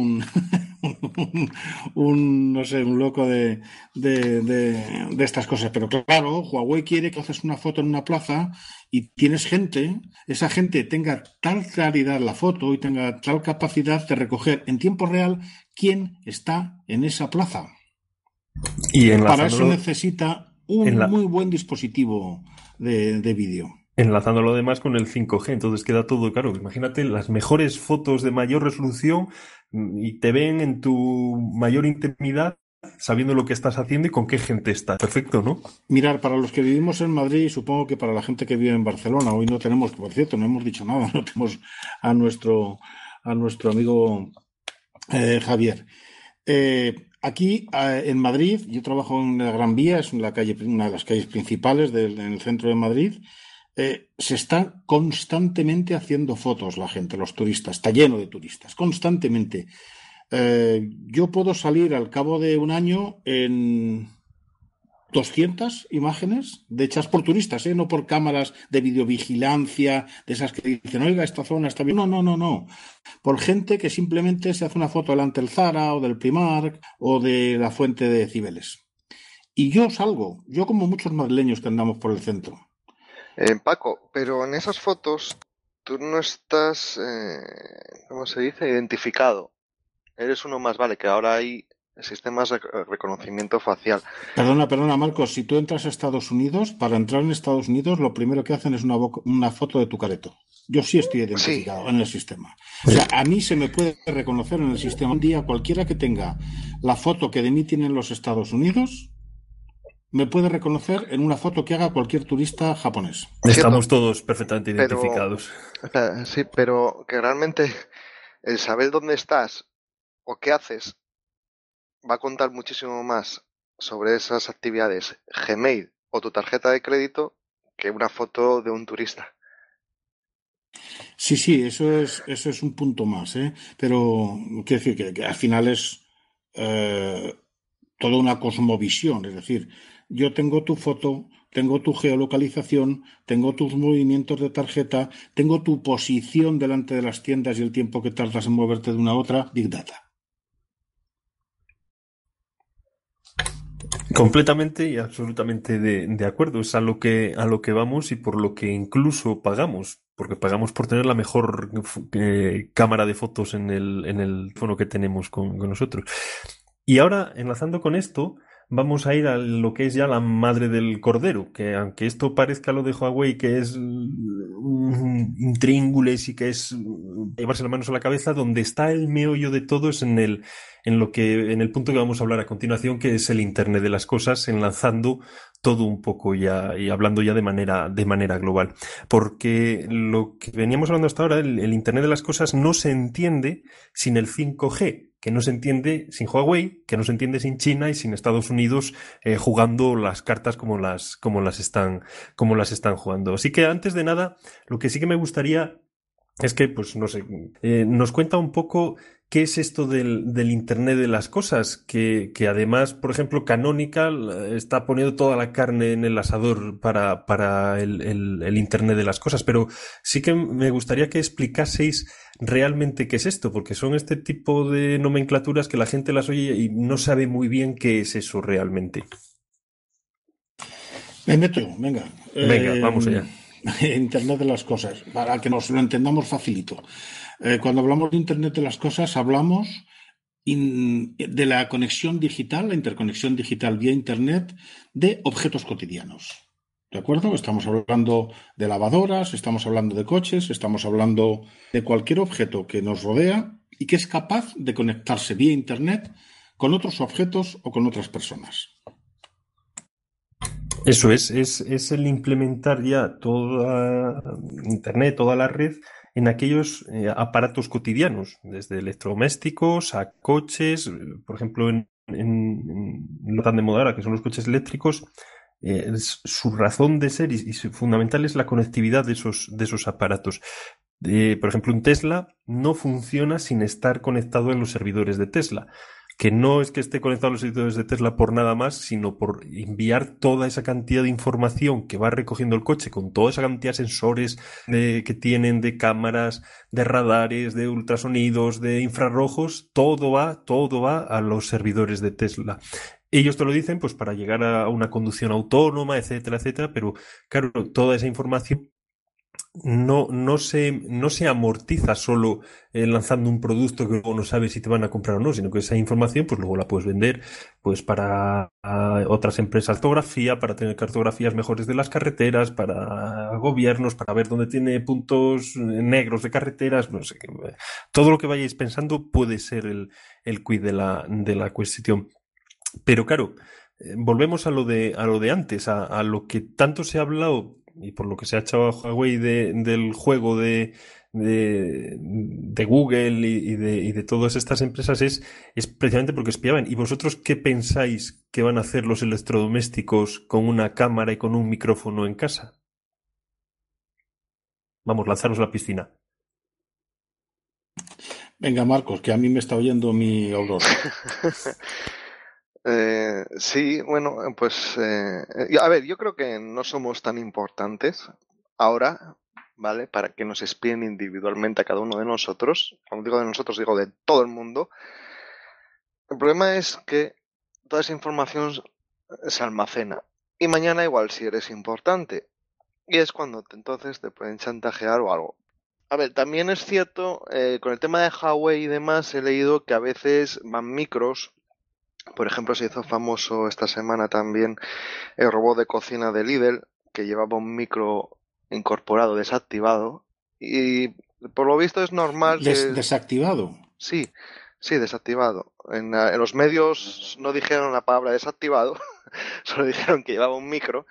Speaker 3: no sé, un loco de estas cosas, pero claro, Huawei quiere que haces una foto en una plaza y tienes gente, esa gente tenga tal claridad la foto y tenga tal capacidad de recoger en tiempo real quién está en esa plaza.
Speaker 1: Y
Speaker 3: para eso necesita un muy buen dispositivo de vídeo.
Speaker 1: Enlazándolo además con el 5G, entonces queda todo claro. Imagínate las mejores fotos de mayor resolución y te ven en tu mayor intimidad sabiendo lo que estás haciendo y con qué gente estás. Perfecto, ¿no?
Speaker 3: Mirar, para los que vivimos en Madrid, supongo que para la gente que vive en Barcelona, hoy no tenemos, por cierto, no hemos dicho nada, no tenemos a nuestro amigo Javier. Aquí en Madrid, yo trabajo en la Gran Vía, es una de las calles principales en el centro de Madrid. Se están constantemente haciendo fotos la gente, los turistas, está lleno de turistas, constantemente. Yo puedo salir al cabo de un año en 200 imágenes hechas por turistas, no por cámaras de videovigilancia, de esas que dicen, oiga, esta zona está bien. No. Por gente que simplemente se hace una foto delante del Zara o del Primark o de la Fuente de Cibeles. Y yo salgo, yo como muchos madrileños que andamos por el centro.
Speaker 2: Paco, pero en esas fotos tú no estás, ¿cómo se dice? Identificado. Eres uno más, vale, que ahora hay sistemas de reconocimiento facial.
Speaker 3: Perdona, Marcos, si tú entras a Estados Unidos, para entrar en Estados Unidos, lo primero que hacen es una foto de tu careto. Yo sí estoy
Speaker 2: Sí,
Speaker 3: identificado en el sistema. O sea, a mí se me puede reconocer en el sistema. Un día cualquiera que tenga la foto que de mí tiene en los Estados Unidos, me puede reconocer en una foto que haga cualquier turista japonés.
Speaker 1: Estamos
Speaker 2: cierto,
Speaker 1: todos perfectamente
Speaker 2: pero,
Speaker 1: identificados.
Speaker 2: sí, pero que realmente el saber dónde estás o qué haces va a contar muchísimo más sobre esas actividades Gmail o tu tarjeta de crédito que una foto de un turista.
Speaker 3: Sí, eso es un punto más, ¿eh? Pero quiero decir que al final es eh, toda una cosmovisión. Es decir, yo tengo tu foto, tengo tu geolocalización, tengo tus movimientos de tarjeta, tengo tu posición delante de las tiendas y el tiempo que tardas en moverte de una a otra, Big Data.
Speaker 1: Completamente y absolutamente de acuerdo. Es a lo que vamos y por lo que incluso pagamos. Porque pagamos por tener la mejor cámara de fotos en el teléfono que tenemos con nosotros. Y ahora, enlazando con esto, vamos a ir a lo que es ya la madre del cordero, que aunque esto parezca lo de Huawei, que es un intríngulis y que es llevarse las manos a la cabeza, donde está el meollo de todo es en el punto que vamos a hablar a continuación, que es el Internet de las cosas, enlazando todo un poco ya y hablando ya de manera global. Porque lo que veníamos hablando hasta ahora, el Internet de las cosas no se entiende sin el 5G, que no se entiende sin Huawei, que no se entiende sin China y sin Estados Unidos jugando las cartas como las están jugando. Así que antes de nada, lo que sí que me gustaría es que, pues no sé, nos cuenta un poco qué es esto del Internet de las cosas, que además, por ejemplo, Canonical está poniendo toda la carne en el asador para el Internet de las cosas, pero sí que me gustaría que explicaseis realmente qué es esto, porque son este tipo de nomenclaturas que la gente las oye y no sabe muy bien qué es eso realmente.
Speaker 3: Me meto yo, venga.
Speaker 1: Venga, vamos allá.
Speaker 3: Internet de las cosas, para que nos lo entendamos facilito. Cuando hablamos de Internet de las cosas, hablamos de la conexión digital, la interconexión digital vía Internet de objetos cotidianos. ¿De acuerdo? Estamos hablando de lavadoras, estamos hablando de coches, estamos hablando de cualquier objeto que nos rodea y que es capaz de conectarse vía Internet con otros objetos o con otras personas.
Speaker 1: Eso es el implementar ya toda Internet, toda la red en aquellos aparatos cotidianos, desde electrodomésticos a coches, por ejemplo, en lo tan de moda ahora que son los coches eléctricos, su razón de ser y su fundamental es la conectividad de esos aparatos. Por ejemplo, un Tesla no funciona sin estar conectado en los servidores de Tesla, que no es que esté conectado a los servidores de Tesla por nada más, sino por enviar toda esa cantidad de información que va recogiendo el coche, con toda esa cantidad de sensores que tienen, de cámaras, de radares, de ultrasonidos, de infrarrojos, todo va a los servidores de Tesla. Ellos te lo dicen pues para llegar a una conducción autónoma, etcétera, etcétera, pero claro, toda esa información no se amortiza solo lanzando un producto que luego no sabes si te van a comprar o no, sino que esa información pues luego la puedes vender pues para otras empresas de cartografía, para tener cartografías mejores de las carreteras, para gobiernos, para ver dónde tiene puntos negros de carreteras, no sé qué. Todo lo que vayáis pensando puede ser el quid de la cuestión. Pero claro, volvemos a lo de antes, a lo que tanto se ha hablado y por lo que se ha echado a Huawei del juego de Google y de todas estas empresas es precisamente porque espiaban. ¿Y vosotros qué pensáis que van a hacer los electrodomésticos con una cámara y con un micrófono en casa? Vamos, lanzaros a la piscina.
Speaker 3: Venga, Marcos, que a mí me está oyendo mi Aurora.
Speaker 2: Sí, bueno, pues a ver, yo creo que no somos tan importantes ahora, ¿vale? Para que nos espíen individualmente a cada uno de nosotros. Cuando digo de nosotros, digo de todo el mundo. El problema es que toda esa información se almacena. Y mañana igual si eres importante y es cuando entonces te pueden chantajear o algo. A ver, también es cierto, con el tema de Huawei y demás, he leído que a veces van micros. Por ejemplo, se hizo famoso esta semana también el robot de cocina de Lidl, que llevaba un micro incorporado desactivado. Y por lo visto es normal que...
Speaker 3: Desactivado.
Speaker 2: Sí, sí, desactivado. En los medios no dijeron la palabra desactivado, solo dijeron que llevaba un micro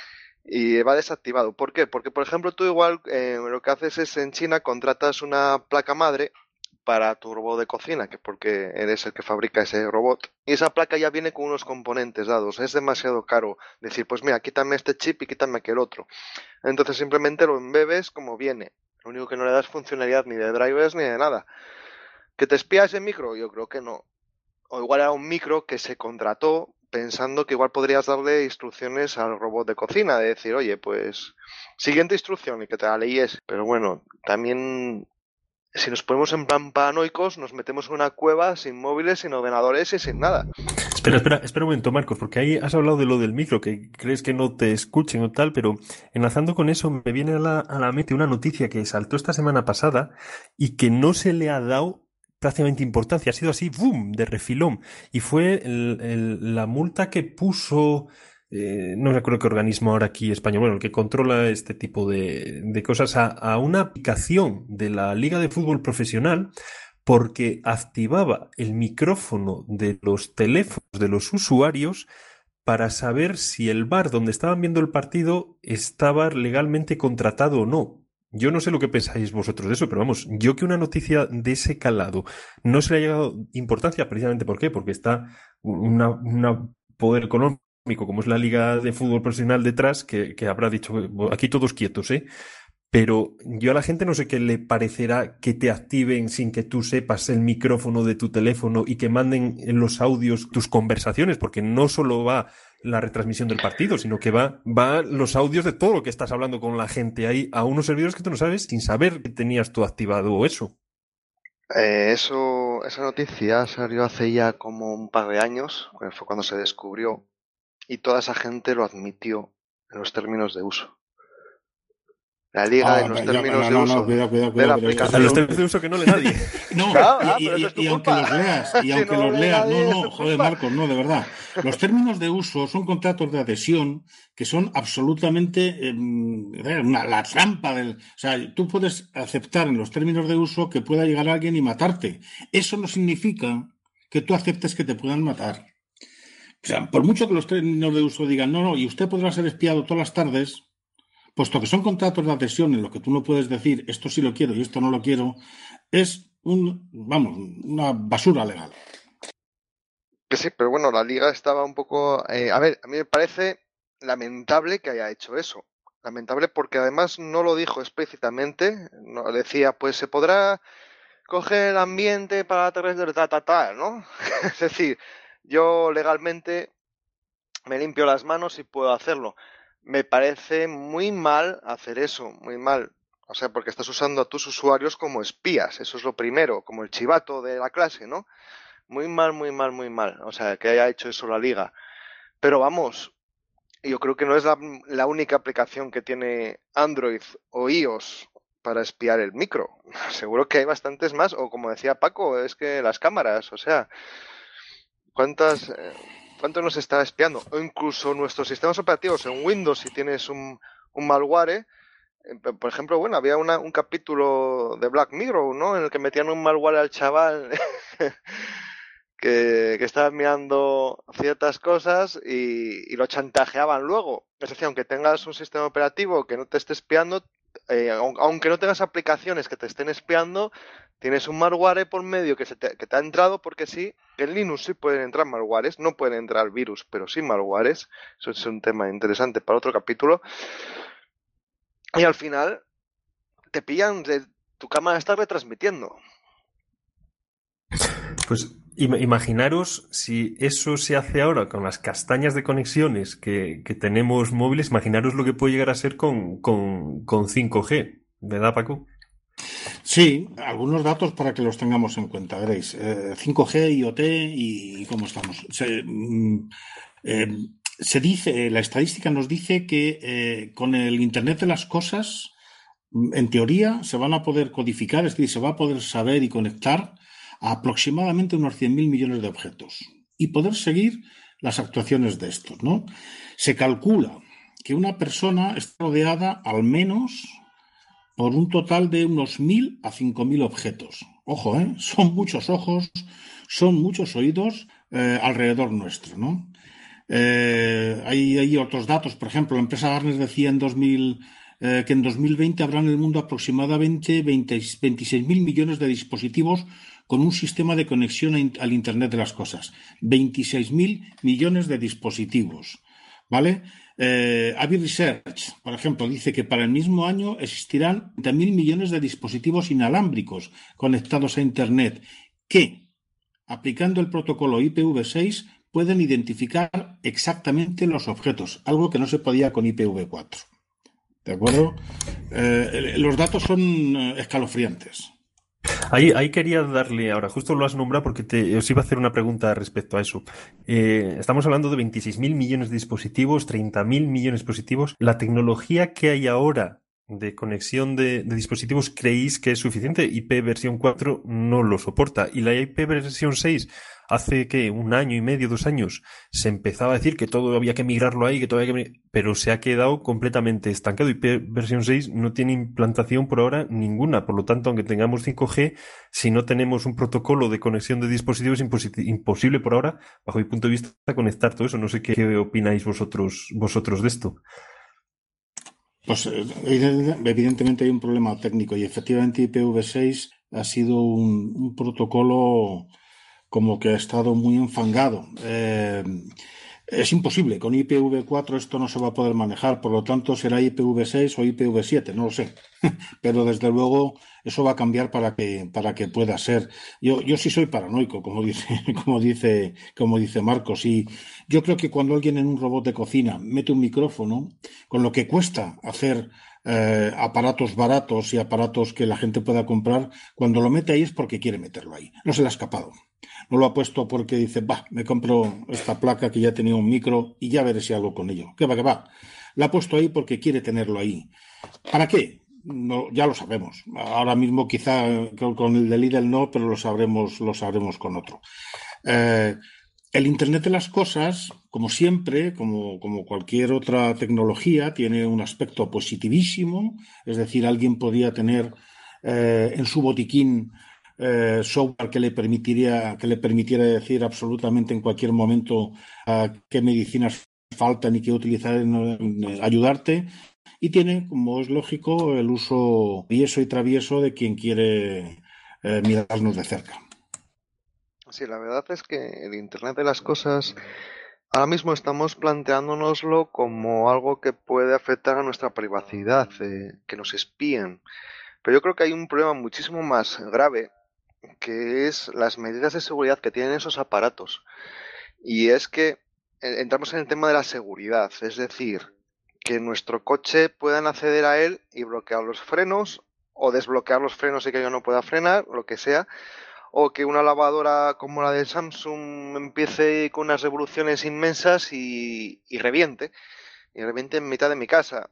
Speaker 2: y va desactivado. ¿Por qué? Porque, por ejemplo, tú igual lo que haces es en China contratas una placa madre para tu robot de cocina, que porque eres el que fabrica ese robot. Y esa placa ya viene con unos componentes dados. Es demasiado caro decir, pues mira, quítame este chip y quítame aquel otro. Entonces simplemente lo embebes como viene. Lo único que no le das funcionalidad ni de drivers ni de nada. ¿Que te espía ese micro? Yo creo que no. O igual era un micro que se contrató pensando que igual podrías darle instrucciones al robot de cocina, de decir, oye, pues siguiente instrucción y que te la leyes. Pero bueno, también si nos ponemos en plan paranoicos, nos metemos en una cueva sin móviles, sin ordenadores y sin nada.
Speaker 1: Espera un momento, Marcos, porque ahí has hablado de lo del micro, que crees que no te escuchen o tal, pero enlazando con eso me viene a la mente una noticia que saltó esta semana pasada y que no se le ha dado prácticamente importancia, ha sido así, ¡boom!, de refilón, y fue la multa que puso, no me acuerdo qué organismo ahora aquí español, bueno, el que controla este tipo de cosas, a una aplicación de la Liga de Fútbol Profesional, porque activaba el micrófono de los teléfonos de los usuarios para saber si el bar donde estaban viendo el partido estaba legalmente contratado o no. Yo no sé lo que pensáis vosotros de eso, pero vamos, yo que una noticia de ese calado no se le ha llegado importancia, precisamente ¿por qué? Porque está una poder económico como es la Liga de Fútbol Profesional detrás, que habrá dicho, aquí todos quietos, ¿eh? Pero yo a la gente no sé qué le parecerá que te activen sin que tú sepas el micrófono de tu teléfono y que manden en los audios tus conversaciones, porque no solo va la retransmisión del partido, sino que va los audios de todo lo que estás hablando con la gente ahí a unos servidores que tú no sabes sin saber que tenías tú activado eso.
Speaker 2: Esa noticia salió hace ya como un par de años, fue cuando se descubrió, y toda esa gente lo admitió en los términos de uso. La liga en los términos de uso de la
Speaker 1: A los
Speaker 2: aplicación.
Speaker 1: términos de uso que no lee nadie.
Speaker 3: No,
Speaker 2: pero eso es tu
Speaker 3: y aunque
Speaker 2: culpa.
Speaker 3: los leas,
Speaker 2: Si no lo lee nadie, es tu
Speaker 3: joder,
Speaker 2: culpa.
Speaker 3: Marcos, no, de verdad. Los términos de uso son contratos de adhesión que son absolutamente la trampa del. O sea, tú puedes aceptar en los términos de uso que pueda llegar alguien y matarte. Eso no significa que tú aceptes que te puedan matar. O sea, por mucho que los términos de uso digan, no, y usted podrá ser espiado todas las tardes. Puesto que son contratos de adhesión en lo que tú no puedes decir esto sí lo quiero y esto no lo quiero, es una basura legal.
Speaker 2: Que sí, pero bueno, la liga estaba un poco... a ver, a mí me parece lamentable que haya hecho eso. Lamentable porque además no lo dijo explícitamente. No, decía, pues se podrá coger el ambiente para a través del ¿no? Es decir, yo legalmente me limpio las manos y puedo hacerlo. Me parece muy mal hacer eso, muy mal. O sea, porque estás usando a tus usuarios como espías, eso es lo primero, como el chivato de la clase, ¿no? Muy mal, muy mal, muy mal. O sea, que haya hecho eso la liga. Pero vamos, yo creo que no es la única aplicación que tiene Android o iOS para espiar el micro. Seguro que hay bastantes más, o como decía Paco, es que las cámaras, o sea, ¿cuánto nos está espiando? O incluso nuestros sistemas operativos en Windows, si tienes un malware, por ejemplo, bueno, había un capítulo de Black Mirror, ¿no? En el que metían un malware al chaval que estaba mirando ciertas cosas y lo chantajeaban luego. Es decir, aunque tengas un sistema operativo que no te esté espiando, aunque no tengas aplicaciones que te estén espiando, tienes un malware por medio que te ha entrado, porque sí, en Linux sí pueden entrar malwares, no pueden entrar virus, pero sí malwares. Eso es un tema interesante para otro capítulo. Y al final te pillan, tu cámara está retransmitiendo.
Speaker 1: Pues imaginaros si eso se hace ahora con las castañas de conexiones que tenemos móviles, imaginaros lo que puede llegar a ser con 5G, ¿verdad, Paco?
Speaker 3: Sí, algunos datos para que los tengamos en cuenta, veréis. 5G, IoT y cómo estamos. Se dice, la estadística nos dice que con el Internet de las cosas, en teoría, se van a poder codificar, es decir, se va a poder saber y conectar a aproximadamente unos 100.000 millones de objetos y poder seguir las actuaciones de estos, ¿no? Se calcula que una persona está rodeada al menos por un total de unos 1.000 a 5.000 objetos. Ojo, son muchos ojos, son muchos oídos alrededor nuestro, ¿no? Hay otros datos, por ejemplo, la empresa Gartner decía que en 2020 habrá en el mundo aproximadamente 26.000 millones de dispositivos con un sistema de conexión al Internet de las cosas. 26.000 millones de dispositivos, ¿vale? Avi Research, por ejemplo, dice que para el mismo año existirán 30.000 millones de dispositivos inalámbricos conectados a Internet que, aplicando el protocolo IPv6, pueden identificar exactamente los objetos, algo que no se podía con IPv4. ¿De acuerdo? Los datos son escalofriantes.
Speaker 1: Ahí quería darle ahora, justo lo has nombrado porque os iba a hacer una pregunta respecto a eso. Estamos hablando de 26.000 millones de dispositivos, 30.000 millones de dispositivos. ¿La tecnología que hay ahora de conexión de dispositivos creéis que es suficiente? IP versión 4 no lo soporta. Y la IP versión 6, hace que 1 año y medio, 2 años, se empezaba a decir que todo había que migrarlo ahí, pero se ha quedado completamente estancado. IP versión 6 no tiene implantación por ahora ninguna. Por lo tanto, aunque tengamos 5G, si no tenemos un protocolo de conexión de dispositivos, imposible por ahora, bajo mi punto de vista, conectar todo eso. No sé qué opináis vosotros de esto.
Speaker 3: Pues evidentemente hay un problema técnico y efectivamente IPv6 ha sido un protocolo como que ha estado muy enfangado. Es imposible, con IPv4 esto no se va a poder manejar, por lo tanto será IPv6 o IPv7, no lo sé, pero desde luego eso va a cambiar para que pueda ser. Yo sí soy paranoico, como dice Marcos, y yo creo que cuando alguien en un robot de cocina mete un micrófono, con lo que cuesta hacer aparatos baratos y aparatos que la gente pueda comprar, cuando lo mete ahí es porque quiere meterlo ahí, no se le ha escapado. No lo ha puesto porque dice, me compro esta placa que ya tenía un micro y ya veré si hago con ello. ¿Qué va? La ha puesto ahí porque quiere tenerlo ahí. ¿Para qué? No, ya lo sabemos. Ahora mismo quizá con el de Lidl no, pero lo sabremos con otro. El Internet de las cosas, como siempre, como cualquier otra tecnología, tiene un aspecto positivísimo. Es decir, alguien podría tener en su botiquín software que le permitiera decir absolutamente en cualquier momento qué medicinas faltan y qué utilizar en ayudarte, y tiene, como es lógico, el uso travieso y travieso de quien quiere mirarnos de cerca.
Speaker 2: Sí, la verdad es que el Internet de las cosas ahora mismo estamos planteándonoslo como algo que puede afectar a nuestra privacidad, que nos espíen. Pero yo creo que hay un problema muchísimo más grave, que es las medidas de seguridad que tienen esos aparatos. Y es que entramos en el tema de la seguridad, es decir, que nuestro coche puedan acceder a él y bloquear los frenos, o desbloquear los frenos y que yo no pueda frenar, lo que sea, o que una lavadora como la de Samsung empiece con unas revoluciones inmensas y reviente en mitad de mi casa,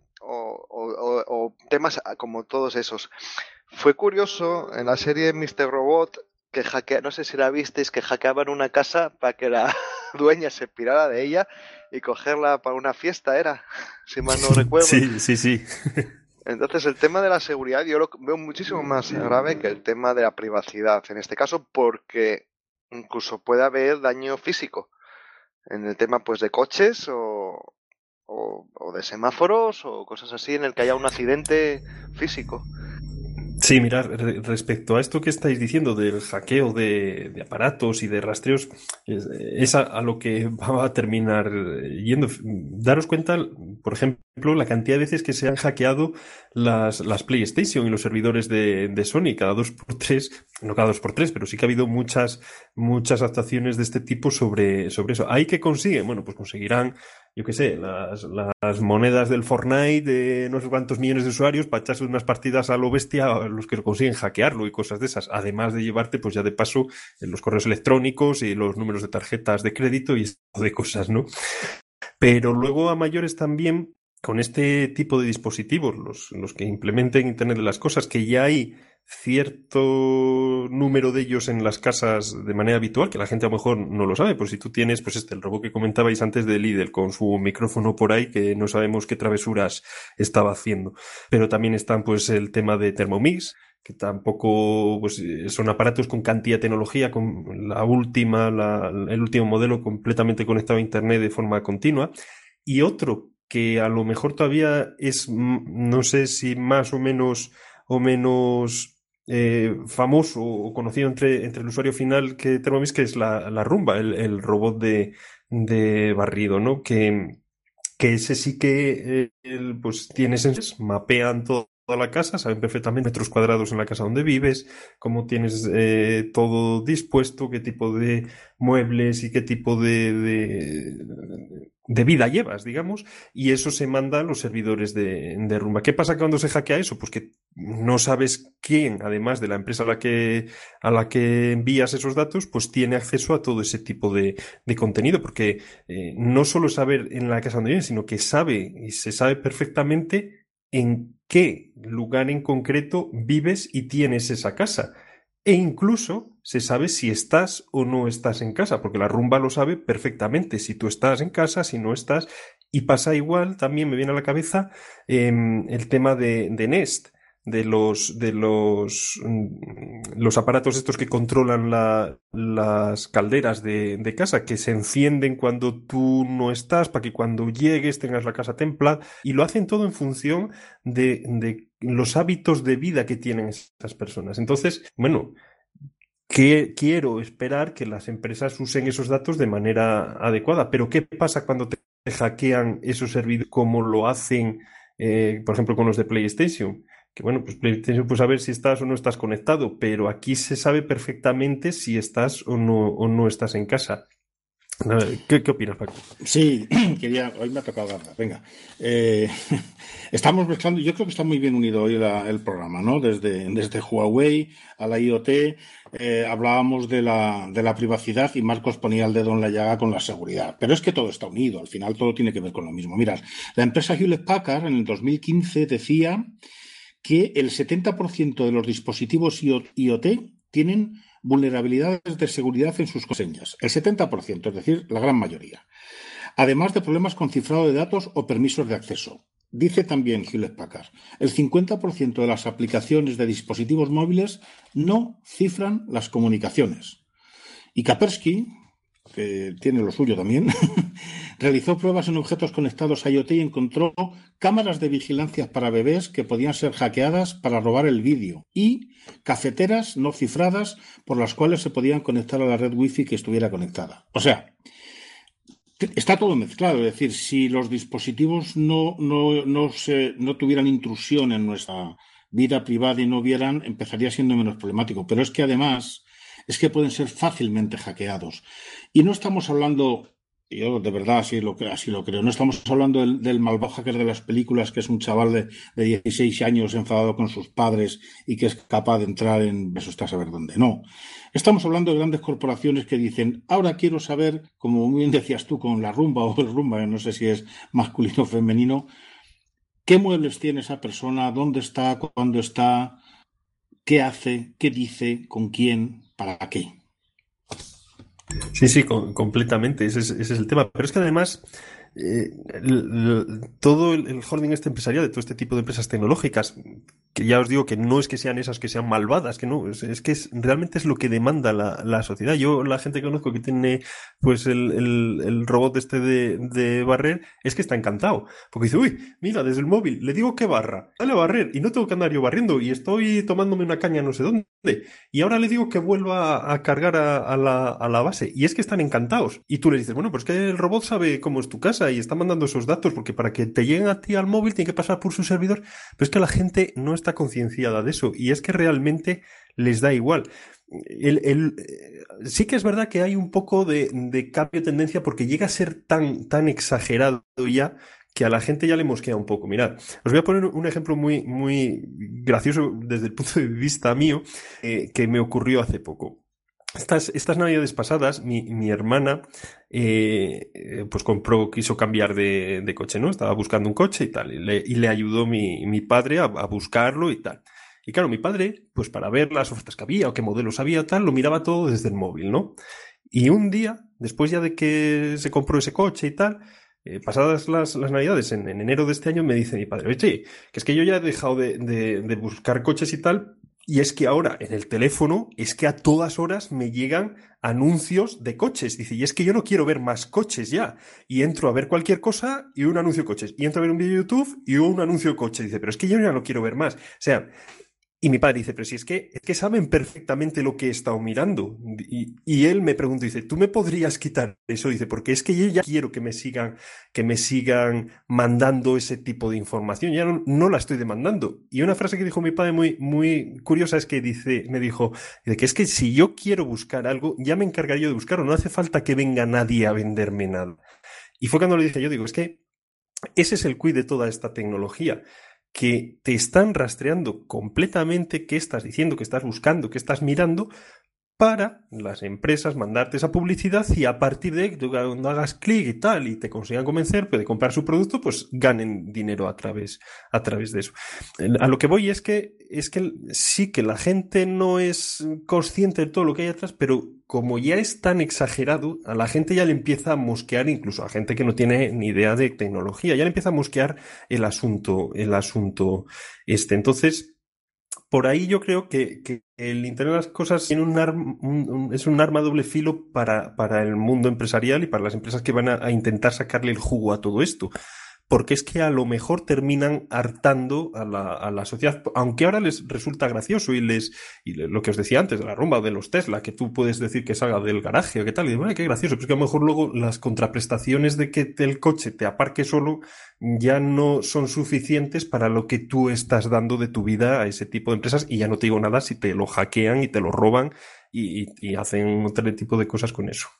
Speaker 2: o temas como todos esos. Fue curioso en la serie Mr. Robot que no sé si la visteis, que hackeaban una casa para que la dueña se pirara de ella y cogerla para una fiesta, si mal no recuerdo.
Speaker 1: Sí.
Speaker 2: Entonces el tema de la seguridad yo lo veo muchísimo más grave que el tema de la privacidad, en este caso porque incluso puede haber daño físico en el tema pues de coches o de semáforos o cosas así en el que haya un accidente físico.
Speaker 1: Sí, mirad, respecto a esto que estáis diciendo del hackeo de aparatos y de rastreos, es a lo que va a terminar yendo. Daros cuenta, por ejemplo, la cantidad de veces que se han hackeado las PlayStation y los servidores de Sony cada 2x3, no cada 2x3, pero sí que ha habido muchas actuaciones de este tipo sobre eso. ¿Ahí qué consiguen? Bueno, pues conseguirán, yo qué sé, las monedas del Fortnite de no sé cuántos millones de usuarios para echarse unas partidas a lo bestia a los que consiguen hackearlo y cosas de esas, además de llevarte pues ya de paso los correos electrónicos y los números de tarjetas de crédito y este tipo de cosas, ¿no? Pero luego a mayores también, con este tipo de dispositivos, los que implementen Internet de las Cosas, que ya hay cierto número de ellos en las casas de manera habitual, que la gente a lo mejor no lo sabe, pues si tú tienes pues el robot que comentabais antes de Lidl con su micrófono por ahí, que no sabemos qué travesuras estaba haciendo. Pero también están pues el tema de Thermomix, que tampoco pues son aparatos con cantidad de tecnología, con el último modelo completamente conectado a Internet de forma continua. Y otro que a lo mejor todavía es, no sé si más o menos famoso o conocido entre el usuario final que Thermomix, que es la Roomba, el robot de barrido, ¿no? Que ese sí que pues tiene sensores, mapean toda la casa, saben perfectamente metros cuadrados en la casa donde vives, cómo tienes todo dispuesto, qué tipo de muebles y qué tipo de vida llevas, digamos, y eso se manda a los servidores de Roomba. ¿Qué pasa cuando se hackea eso? Pues que no sabes quién, además de la empresa a la que envías esos datos, pues tiene acceso a todo ese tipo de contenido, porque no solo saber en la casa donde vives, sino que sabe y se sabe perfectamente en qué lugar en concreto vives y tienes esa casa. E incluso se sabe si estás o no estás en casa, porque la Rumba lo sabe perfectamente, si tú estás en casa, si no estás. Y pasa igual, también me viene a la cabeza el tema de Nest, los aparatos estos que controlan las calderas de casa, que se encienden cuando tú no estás, para que cuando llegues tengas la casa templada, y lo hacen todo en función de los hábitos de vida que tienen esas personas. Entonces, bueno, quiero esperar que las empresas usen esos datos de manera adecuada, pero ¿qué pasa cuando te hackean esos servidores como lo hacen, por ejemplo, con los de PlayStation? Que bueno, pues PlayStation pues saber si estás o no estás conectado, pero aquí se sabe perfectamente si estás o no estás en casa. ¿Qué opinas, Paco?
Speaker 3: Sí, hoy me ha tocado darla, venga. Eh, estamos mezclando, yo creo que está muy bien unido hoy el programa, ¿no? Desde Huawei a la IoT, hablábamos de la privacidad y Marcos ponía el dedo en la llaga con la seguridad. Pero es que todo está unido, al final todo tiene que ver con lo mismo. Mirad, la empresa Hewlett Packard en el 2015 decía que el 70% de los dispositivos IoT tienen vulnerabilidades de seguridad en sus contraseñas. El 70%, es decir, la gran mayoría. Además de problemas con cifrado de datos o permisos de acceso. Dice también Hewlett Packard, el 50% de las aplicaciones de dispositivos móviles no cifran las comunicaciones. Y Kaspersky, que tiene lo suyo también, realizó pruebas en objetos conectados a IoT y encontró cámaras de vigilancia para bebés que podían ser hackeadas para robar el vídeo y cafeteras no cifradas por las cuales se podían conectar a la red wifi que estuviera conectada. O sea, está todo mezclado, es decir, si los dispositivos no tuvieran intrusión en nuestra vida privada y no vieran, empezaría siendo menos problemático. Pero es que además es que pueden ser fácilmente hackeados. Y no estamos hablando, yo de verdad así lo creo, no estamos hablando del malvado hacker de las películas, que es un chaval de 16 años enfadado con sus padres y que es capaz de entrar en eso está a saber dónde. No. Estamos hablando de grandes corporaciones que dicen, ahora quiero saber, como muy bien decías tú con la Rumba o el Rumba, no sé si es masculino o femenino, qué muebles tiene esa persona, dónde está, cuándo está, qué hace, qué dice, con quién, para qué.
Speaker 1: Sí, completamente. Ese es el tema. Pero es que además, todo el holding empresarial de todo este tipo de empresas tecnológicas, que ya os digo que no es que sean esas que sean malvadas, que no, es que realmente es lo que demanda la sociedad. Yo, la gente que conozco que tiene pues el robot de barrer, es que está encantado. Porque dice, uy, mira, desde el móvil, le digo que barra, dale a barrer, y no tengo que andar yo barriendo, y estoy tomándome una caña no sé dónde. Y ahora le digo que vuelva a cargar a la base. Y es que están encantados. Y tú le dices, bueno, pues que el robot sabe cómo es tu casa y está mandando esos datos, porque para que te lleguen a ti al móvil tiene que pasar por su servidor. Pero es que la gente no está concienciada de eso. Y es que realmente les da igual. Sí que es verdad que hay un poco de cambio de tendencia porque llega a ser tan exagerado ya que a la gente ya le mosquea un poco. Mirad, os voy a poner un ejemplo muy gracioso desde el punto de vista mío que me ocurrió hace poco. Estas navidades pasadas, mi hermana pues quiso cambiar de coche, ¿no? Estaba buscando un coche y tal, y le ayudó mi padre a buscarlo y tal. Y claro, mi padre, pues para ver las ofertas que había o qué modelos había o tal, lo miraba todo desde el móvil, ¿no? Y un día, después ya de que se compró ese coche y tal, pasadas las navidades, en enero de este año, me dice mi padre, oye, que es que yo ya he dejado de buscar coches y tal, y es que ahora en el teléfono es que a todas horas me llegan anuncios de coches. Dice, y es que yo no quiero ver más coches ya. Y entro a ver cualquier cosa y un anuncio de coches. Y entro a ver un vídeo de YouTube y un anuncio de coches. Dice, pero es que yo ya no quiero ver más. O sea, y mi padre dice, pero si es que saben perfectamente lo que he estado mirando. Y él me pregunta, dice, ¿tú me podrías quitar eso? Dice, porque es que yo ya quiero que me sigan mandando ese tipo de información. Ya no la estoy demandando. Y una frase que dijo mi padre muy, muy curiosa es que me dijo, que es que si yo quiero buscar algo, ya me encargaría yo de buscarlo. No hace falta que venga nadie a venderme nada. Y fue cuando le dije, yo digo, es que ese es el quid de toda esta tecnología, que te están rastreando completamente qué estás diciendo, qué estás buscando, qué estás mirando, para las empresas mandarte esa publicidad y a partir de que cuando hagas clic y tal y te consigan convencer de comprar su producto, pues ganen dinero a través de eso. A lo que voy es que sí que la gente no es consciente de todo lo que hay atrás, pero como ya es tan exagerado, a la gente ya le empieza a mosquear, incluso a gente que no tiene ni idea de tecnología, ya le empieza a mosquear el asunto este. Entonces, por ahí yo creo que el Internet de las Cosas tiene es un arma a doble filo para el mundo empresarial y para las empresas que van a intentar sacarle el jugo a todo esto. Porque es que a lo mejor terminan hartando a la sociedad, aunque ahora les resulta gracioso lo que os decía antes, de la rumba de los Tesla, que tú puedes decir que salga del garaje o qué tal, y bueno, qué gracioso, pero es que a lo mejor luego las contraprestaciones de que el coche te aparque solo ya no son suficientes para lo que tú estás dando de tu vida a ese tipo de empresas, y ya no te digo nada si te lo hackean y te lo roban y hacen otro tipo de cosas con eso.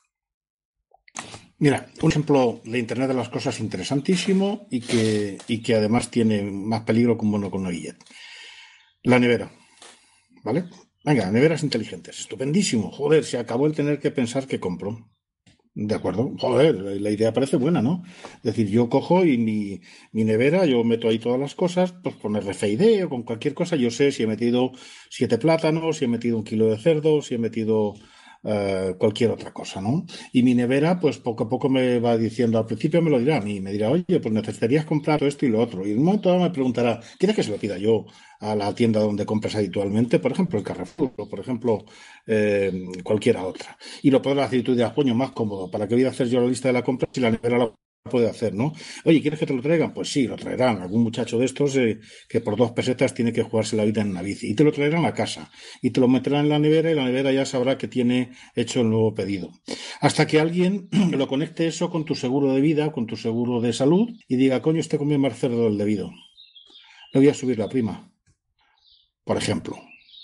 Speaker 3: Mira, un ejemplo de Internet de las Cosas interesantísimo y que además tiene más peligro que un mono con una guillette. La nevera, ¿vale? Venga, neveras inteligentes, estupendísimo. Joder, se acabó el tener que pensar qué compro. De acuerdo, joder, la idea parece buena, ¿no? Es decir, yo cojo y mi nevera, yo meto ahí todas las cosas, pues con RFID o con cualquier cosa, yo sé si he metido 7 plátanos, si he metido 1 kilo de cerdo, si he metido cualquier otra cosa, ¿no? Y mi nevera, pues poco a poco me va diciendo, al principio me lo dirá a mí, me dirá, oye, pues necesitarías comprar todo esto y lo otro. Y en un momento dado me preguntará, ¿quieres que se lo pida yo a la tienda donde compras habitualmente? Por ejemplo, el Carrefour, o por ejemplo, cualquiera otra. Y lo podrás decir tú, dirás, coño, más cómodo, ¿para qué voy a hacer yo la lista de la compra si la nevera la puede hacer, ¿no? Oye, ¿quieres que te lo traigan? Pues sí, lo traerán. Algún muchacho de estos que por 2 pesetas tiene que jugarse la vida en una bici. Y te lo traerán a casa. Y te lo meterán en la nevera y la nevera ya sabrá que tiene hecho el nuevo pedido. Hasta que alguien lo conecte eso con tu seguro de vida, con tu seguro de salud y diga, coño, este comió más cerdo del debido. Le voy a subir la prima. Por ejemplo.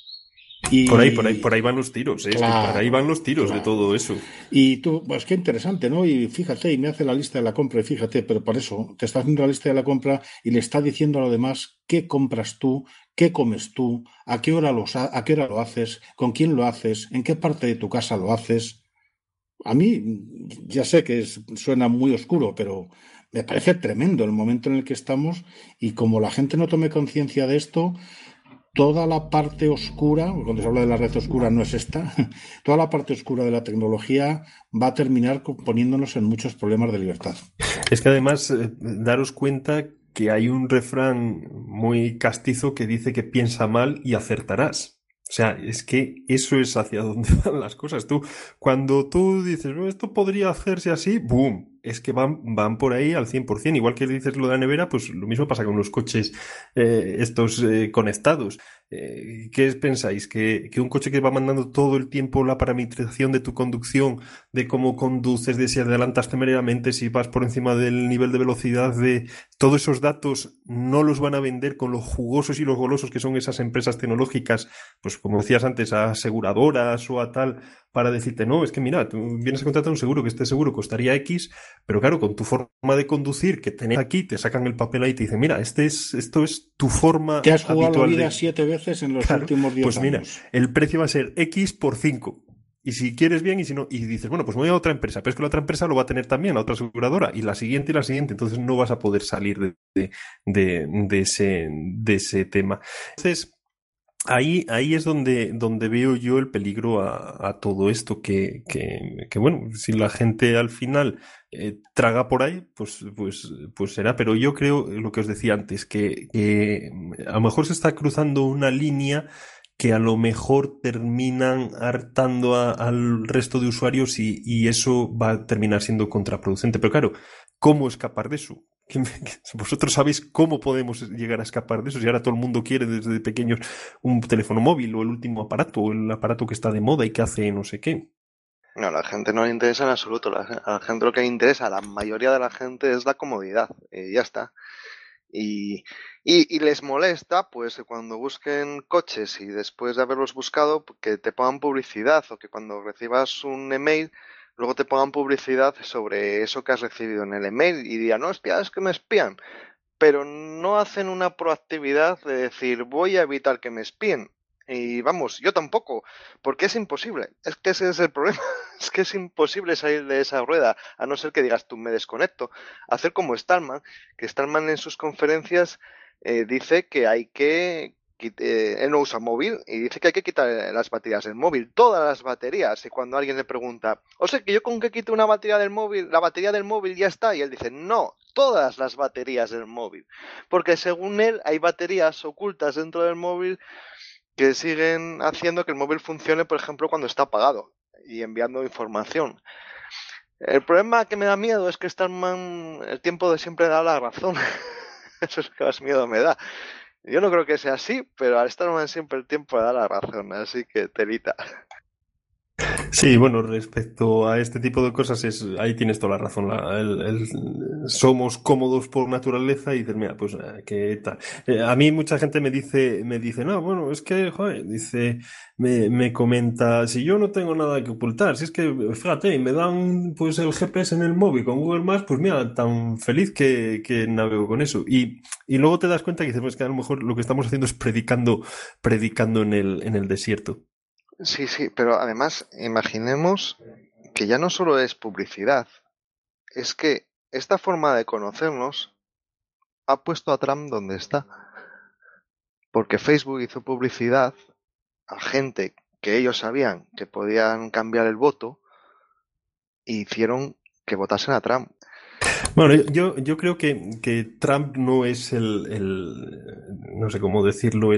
Speaker 1: Y por ahí van los tiros, ¿eh?
Speaker 3: Claro,
Speaker 1: por ahí van los tiros de todo eso.
Speaker 3: Y tú, pues qué interesante, ¿no? Y fíjate, y me hace la lista de la compra, y fíjate, pero por eso te está haciendo la lista de la compra y le está diciendo a los demás qué compras tú, qué comes tú, a qué hora lo haces, con quién lo haces, en qué parte de tu casa lo haces. A mí, ya sé que suena muy oscuro, pero me parece tremendo el momento en el que estamos y como la gente no tome conciencia de esto, toda la parte oscura, cuando se habla de la red oscura no es esta, toda la parte oscura de la tecnología va a terminar poniéndonos en muchos problemas de libertad.
Speaker 1: Es que además, daros cuenta que hay un refrán muy castizo que dice que piensa mal y acertarás. O sea, es que eso es hacia donde van las cosas. Cuando tú dices, "Oh, esto podría hacerse así", ¡boom! Es que van por ahí al 100%. Igual que dices lo de la nevera, pues lo mismo pasa con los coches estos conectados. ¿Qué pensáis? ¿Que un coche que va mandando todo el tiempo la parametrización de tu conducción, de cómo conduces, de si adelantas temerariamente, si vas por encima del nivel de velocidad, de todos esos datos, no los van a vender con los jugosos y los golosos que son esas empresas tecnológicas, pues como decías antes, a aseguradoras o a tal, para decirte, no, es que mira, tú vienes a contratar un seguro, que este seguro costaría X, pero claro, con tu forma de conducir que tenés aquí, te sacan el papel ahí y te dicen, mira, esto es tu forma
Speaker 3: Te has jugado
Speaker 1: habitual
Speaker 3: la vida 7 veces en los
Speaker 1: Claro,
Speaker 3: últimos 10
Speaker 1: pues mira,
Speaker 3: años.
Speaker 1: el precio va a ser X por 5. y si quieres bien, y si no, y dices, bueno, pues me voy a otra empresa, pero es que la otra empresa lo va a tener también, la otra aseguradora, y la siguiente, entonces no vas a poder salir de ese tema. Entonces, ahí es donde veo yo el peligro a todo esto, que, bueno, si la gente al final traga por ahí, pues será. Pero yo creo, lo que os decía antes, que a lo mejor se está cruzando una línea que a lo mejor terminan hartando al resto de usuarios y eso va a terminar siendo contraproducente. Pero claro, ¿cómo escapar de eso? Vosotros sabéis cómo podemos llegar a escapar de eso. Si ahora todo el mundo quiere desde pequeños un teléfono móvil o el último aparato o el aparato que está de moda y que hace no sé qué.
Speaker 2: No, a la gente no le interesa en absoluto. A la gente lo que le interesa, a la mayoría de la gente, es la comodidad. Y ya está. Y les molesta, pues, cuando busquen coches y después de haberlos buscado, que te pongan publicidad, o que cuando recibas un email, luego te pongan publicidad sobre eso que has recibido en el email y digan, no, espía, es que me espían. Pero no hacen una proactividad de decir, voy a evitar que me espíen. Y vamos, yo tampoco, porque es imposible. Es que ese es el problema. Es que es imposible salir de esa rueda, a no ser que digas tú me desconecto. Hacer como Stallman, que Stallman en sus conferencias dice que hay que... él no usa móvil y dice que hay que quitar las baterías del móvil, todas las baterías. Y cuando alguien le pregunta, o sea, que yo con que quito una batería del móvil, la batería del móvil ya está. Y él dice, no, todas las baterías del móvil. Porque según él hay baterías ocultas dentro del móvil que siguen haciendo que el móvil funcione, por ejemplo, cuando está apagado y enviando información. El problema que me da miedo es que Stallman el tiempo de siempre da la razón. Eso es lo que más miedo me da. Yo no creo que sea así, pero al Stallman siempre el tiempo da la razón, así que telita.
Speaker 1: Sí, bueno, respecto a este tipo de cosas, ahí tienes toda la razón. Somos cómodos por naturaleza y dices, mira, pues, ¿qué tal? A mí mucha gente me dice, no, bueno, es que, joder, dice, me comenta, si yo no tengo nada que ocultar, si es que, fíjate, me dan, pues, el GPS en el móvil con Google Maps, pues mira, tan feliz que navego con eso. Y luego te das cuenta que dices, pues que a lo mejor lo que estamos haciendo es predicando en el desierto.
Speaker 2: Sí, sí, pero además imaginemos que ya no solo es publicidad, es que esta forma de conocernos ha puesto a Trump donde está. Porque Facebook hizo publicidad a gente que ellos sabían que podían cambiar el voto e hicieron que votasen a Trump.
Speaker 1: Bueno, yo creo que Trump no es no sé cómo decirlo,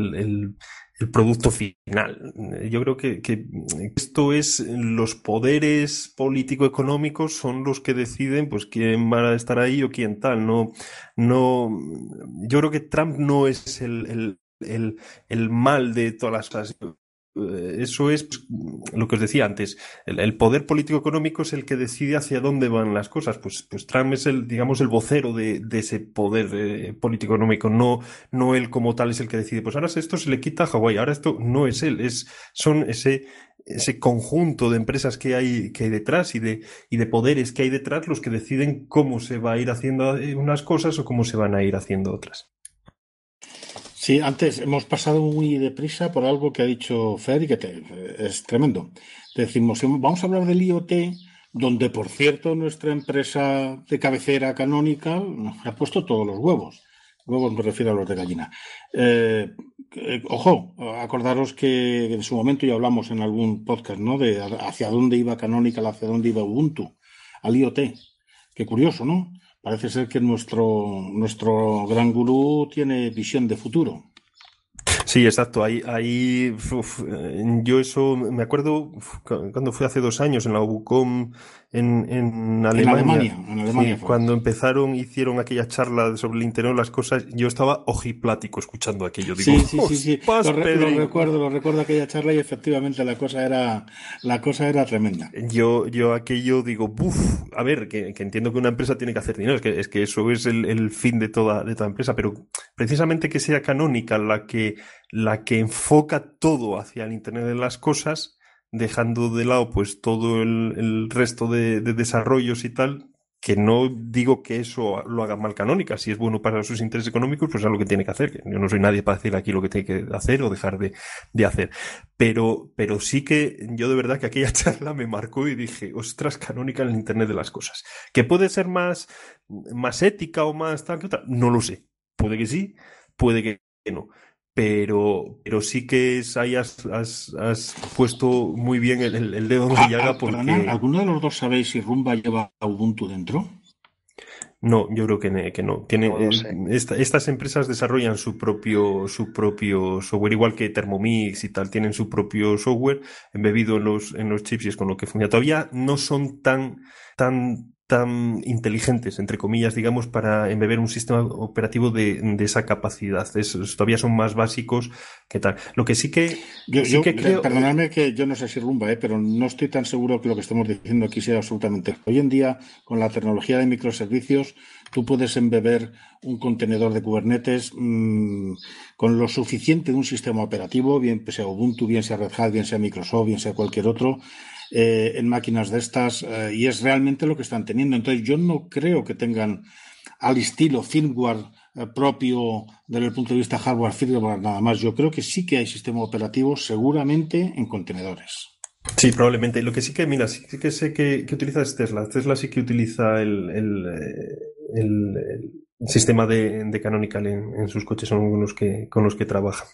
Speaker 1: el producto final. Yo creo que esto es, los poderes político-económicos son los que deciden, pues, quién va a estar ahí o quién tal. No, yo creo que Trump no es el mal de todas las cosas. Eso es, pues, lo que os decía antes. El poder político-económico es el que decide hacia dónde van las cosas. Pues Trump es digamos, el vocero de ese poder político-económico. No él como tal es el que decide. Pues ahora esto se le quita a Hawái. Ahora esto no es él. Son ese conjunto de empresas que hay detrás y de poderes que hay detrás los que deciden cómo se va a ir haciendo unas cosas o cómo se van a ir haciendo otras.
Speaker 3: Sí, antes hemos pasado muy deprisa por algo que ha dicho Fer y que es tremendo. Decimos, vamos a hablar del IoT, donde, por cierto, nuestra empresa de cabecera canónica ha puesto todos los huevos. Huevos me refiero a los de gallina. Ojo, acordaros que en su momento ya hablamos en algún podcast, ¿no? De hacia dónde iba Canonical, hacia dónde iba Ubuntu, al IoT. Qué curioso, ¿no? Parece ser que nuestro gran gurú tiene visión de futuro.
Speaker 1: Sí, exacto. Ahí yo eso me acuerdo cuando fui hace 2 años en la UBUCOM en Alemania.
Speaker 3: En Alemania
Speaker 1: Sí,
Speaker 3: fue.
Speaker 1: cuando hicieron aquella charla sobre el Internet de las cosas, yo estaba ojiplático escuchando aquello. Digo,
Speaker 3: Sí.
Speaker 1: ¡Ostras, Pedrín!
Speaker 3: Lo recuerdo aquella charla y efectivamente la cosa era tremenda.
Speaker 1: Yo aquello digo, ¡buf! A ver, que entiendo que una empresa tiene que hacer dinero, es que eso es el fin de toda empresa, pero precisamente que sea Canonical la que enfoca todo hacia el Internet de las cosas, dejando de lado pues todo el resto de desarrollos y tal, Que no digo que eso lo haga mal Canonical, si es bueno para sus intereses económicos, pues es lo que tiene que hacer. Yo no soy nadie para decir aquí lo que tiene que hacer o dejar de hacer. Pero sí que yo de verdad que aquella charla me marcó y dije, ostras, Canonical en el Internet de las cosas. ¿Que puede ser más ética o más tal que otra? No lo sé. Puede que sí, puede que no. Pero sí que ahí has puesto muy bien el dedo en la llaga porque...
Speaker 3: ¿Alguno de los dos sabéis si Rumba lleva Ubuntu dentro?
Speaker 1: No, yo creo que no.
Speaker 2: No lo sé.
Speaker 1: Estas empresas desarrollan su propio software, igual que Thermomix y tal, tienen su propio software embebido en los chips y es con lo que funciona. Todavía no son tan inteligentes, entre comillas, digamos, para embeber un sistema operativo de esa capacidad. Todavía son más básicos que tal. Lo que sí que creo...
Speaker 3: Perdonadme que yo no sé si Rumba, pero no estoy tan seguro que lo que estamos diciendo aquí sea absolutamente. Hoy en día, con la tecnología de microservicios, tú puedes embeber un contenedor de Kubernetes con lo suficiente de un sistema operativo, bien sea Ubuntu, bien sea Red Hat, bien sea Microsoft, bien sea cualquier otro, en máquinas de estas, y es realmente lo que están teniendo. Entonces, yo no creo que tengan al estilo firmware propio desde el punto de vista hardware, firmware, nada más. Yo creo que sí que hay sistema operativo seguramente en contenedores.
Speaker 1: Sí, probablemente. Lo que sí que, mira, sí que sé que utiliza es Tesla. Tesla sí que utiliza el sistema de Canonical en sus coches, son con los que trabaja.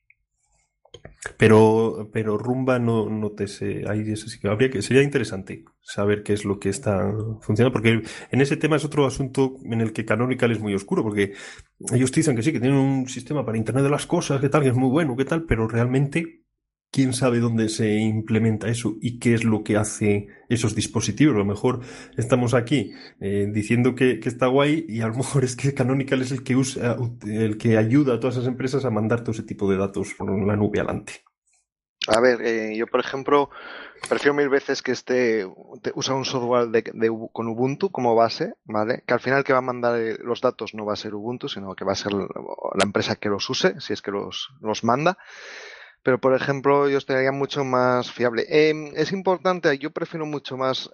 Speaker 1: Pero Rumba no te sé. Ahí eso sí que sería interesante saber qué es lo que está funcionando, porque en ese tema es otro asunto en el que Canonical es muy oscuro, porque ellos te dicen que sí, que tienen un sistema para Internet de las cosas, que tal, que es muy bueno, que tal, pero realmente quién sabe dónde se implementa eso y qué es lo que hace esos dispositivos. A lo mejor estamos aquí diciendo que está guay y a lo mejor es que Canonical es el que ayuda a todas esas empresas a mandar todo ese tipo de datos por la nube adelante.
Speaker 2: A ver, yo por ejemplo prefiero mil veces que usa un software con Ubuntu como base, ¿vale? Que al final que va a mandar los datos no va a ser Ubuntu, sino que va a ser la empresa que los use, si es que los manda. Pero, por ejemplo, yo estaría mucho más fiable. Es importante, yo prefiero mucho más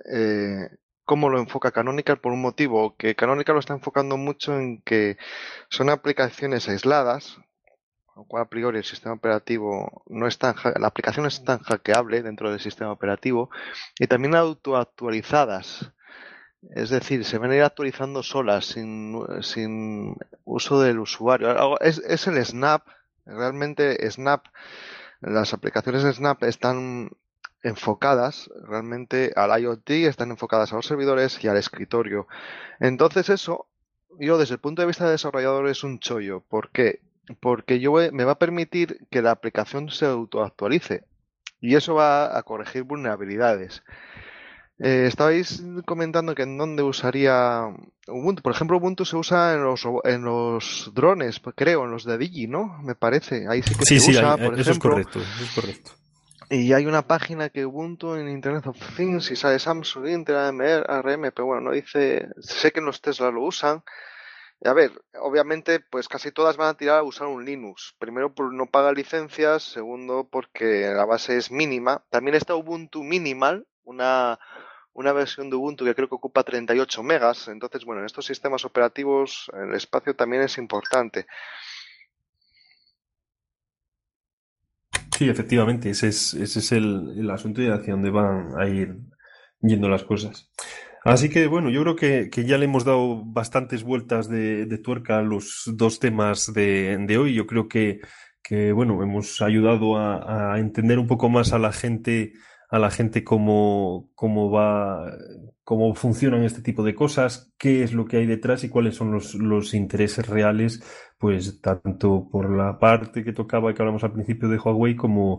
Speaker 2: cómo lo enfoca Canonical por un motivo, que Canonical lo está enfocando mucho en que son aplicaciones aisladas, con lo cual a priori el sistema operativo no es la aplicación no es tan hackeable dentro del sistema operativo, y también autoactualizadas. Es decir, se van a ir actualizando solas, sin uso del usuario. Es el Snap. Realmente Snap, las aplicaciones de Snap están enfocadas realmente al IoT, están enfocadas a los servidores y al escritorio. Entonces eso, yo desde el punto de vista de desarrollador es un chollo. ¿Por qué? Porque me va a permitir que la aplicación se autoactualice y eso va a corregir vulnerabilidades. Estabais comentando que en dónde usaría Ubuntu. Por ejemplo, Ubuntu se usa en los drones, creo, en los de Digi, ¿no? Me parece. Ahí sí que se usa, por
Speaker 1: eso
Speaker 2: ejemplo.
Speaker 1: Eso es correcto.
Speaker 2: Y hay una página que Ubuntu en Internet of Things y sale Samsung, Intel, ARM, pero bueno, no dice. Sé que en los Tesla lo usan. A ver, obviamente, pues casi todas van a tirar a usar un Linux. Primero, por no pagar licencias. Segundo, porque la base es mínima. También está Ubuntu Minimal, una versión de Ubuntu que creo que ocupa 38 megas. Entonces, bueno, en estos sistemas operativos el espacio también es importante.
Speaker 1: Sí, efectivamente, ese es el asunto y hacia dónde van a ir yendo las cosas. Así que bueno, yo creo que ya le hemos dado bastantes vueltas de tuerca a los dos temas de hoy. Yo creo que bueno, hemos ayudado a entender un poco más a la gente cómo funcionan este tipo de cosas, qué es lo que hay detrás y cuáles son los intereses reales, pues tanto por la parte que tocaba y que hablamos al principio de Huawei como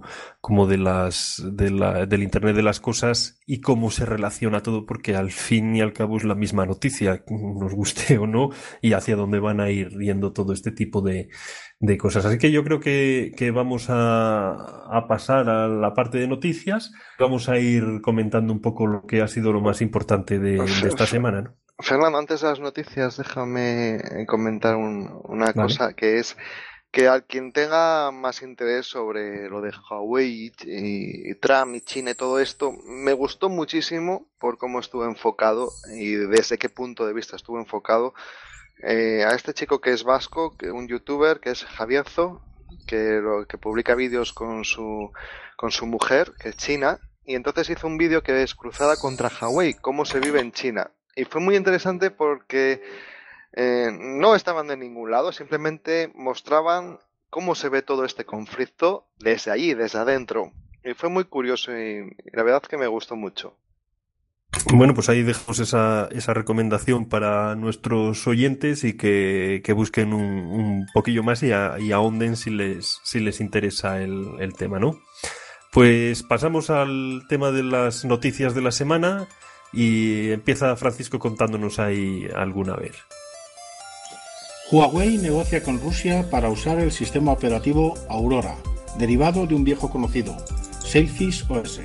Speaker 1: del Internet de las cosas y cómo se relaciona todo, porque al fin y al cabo es la misma noticia, nos guste o no, y hacia dónde van a ir yendo todo este tipo de cosas. Así que yo creo que vamos a pasar a la parte de noticias. Vamos a ir comentando un poco lo que ha sido lo más importante de esta semana, ¿no?
Speaker 2: Fernando, antes de las noticias, déjame comentar una
Speaker 1: Vale.
Speaker 2: cosa que es que al quien tenga más interés sobre lo de Huawei y Trump y China y todo esto, me gustó muchísimo por cómo estuvo enfocado y desde qué punto de vista estuvo enfocado. A este chico que es vasco, un youtuber que es Javierzo, que publica vídeos con su mujer, que es china, y entonces hizo un vídeo que es Cruzada contra Huawei, cómo se vive en China. Y fue muy interesante porque no estaban de ningún lado, simplemente mostraban cómo se ve todo este conflicto desde allí, desde adentro. Y fue muy curioso y la verdad es que me gustó mucho.
Speaker 1: Bueno, pues ahí dejamos esa recomendación para nuestros oyentes y que busquen un poquillo más y ahonden si les interesa el tema, ¿no? Pues pasamos al tema de las noticias de la semana y empieza Francisco contándonos ahí alguna vez.
Speaker 3: Huawei negocia con Rusia para usar el sistema operativo Aurora, derivado de un viejo conocido, Sailfish OS.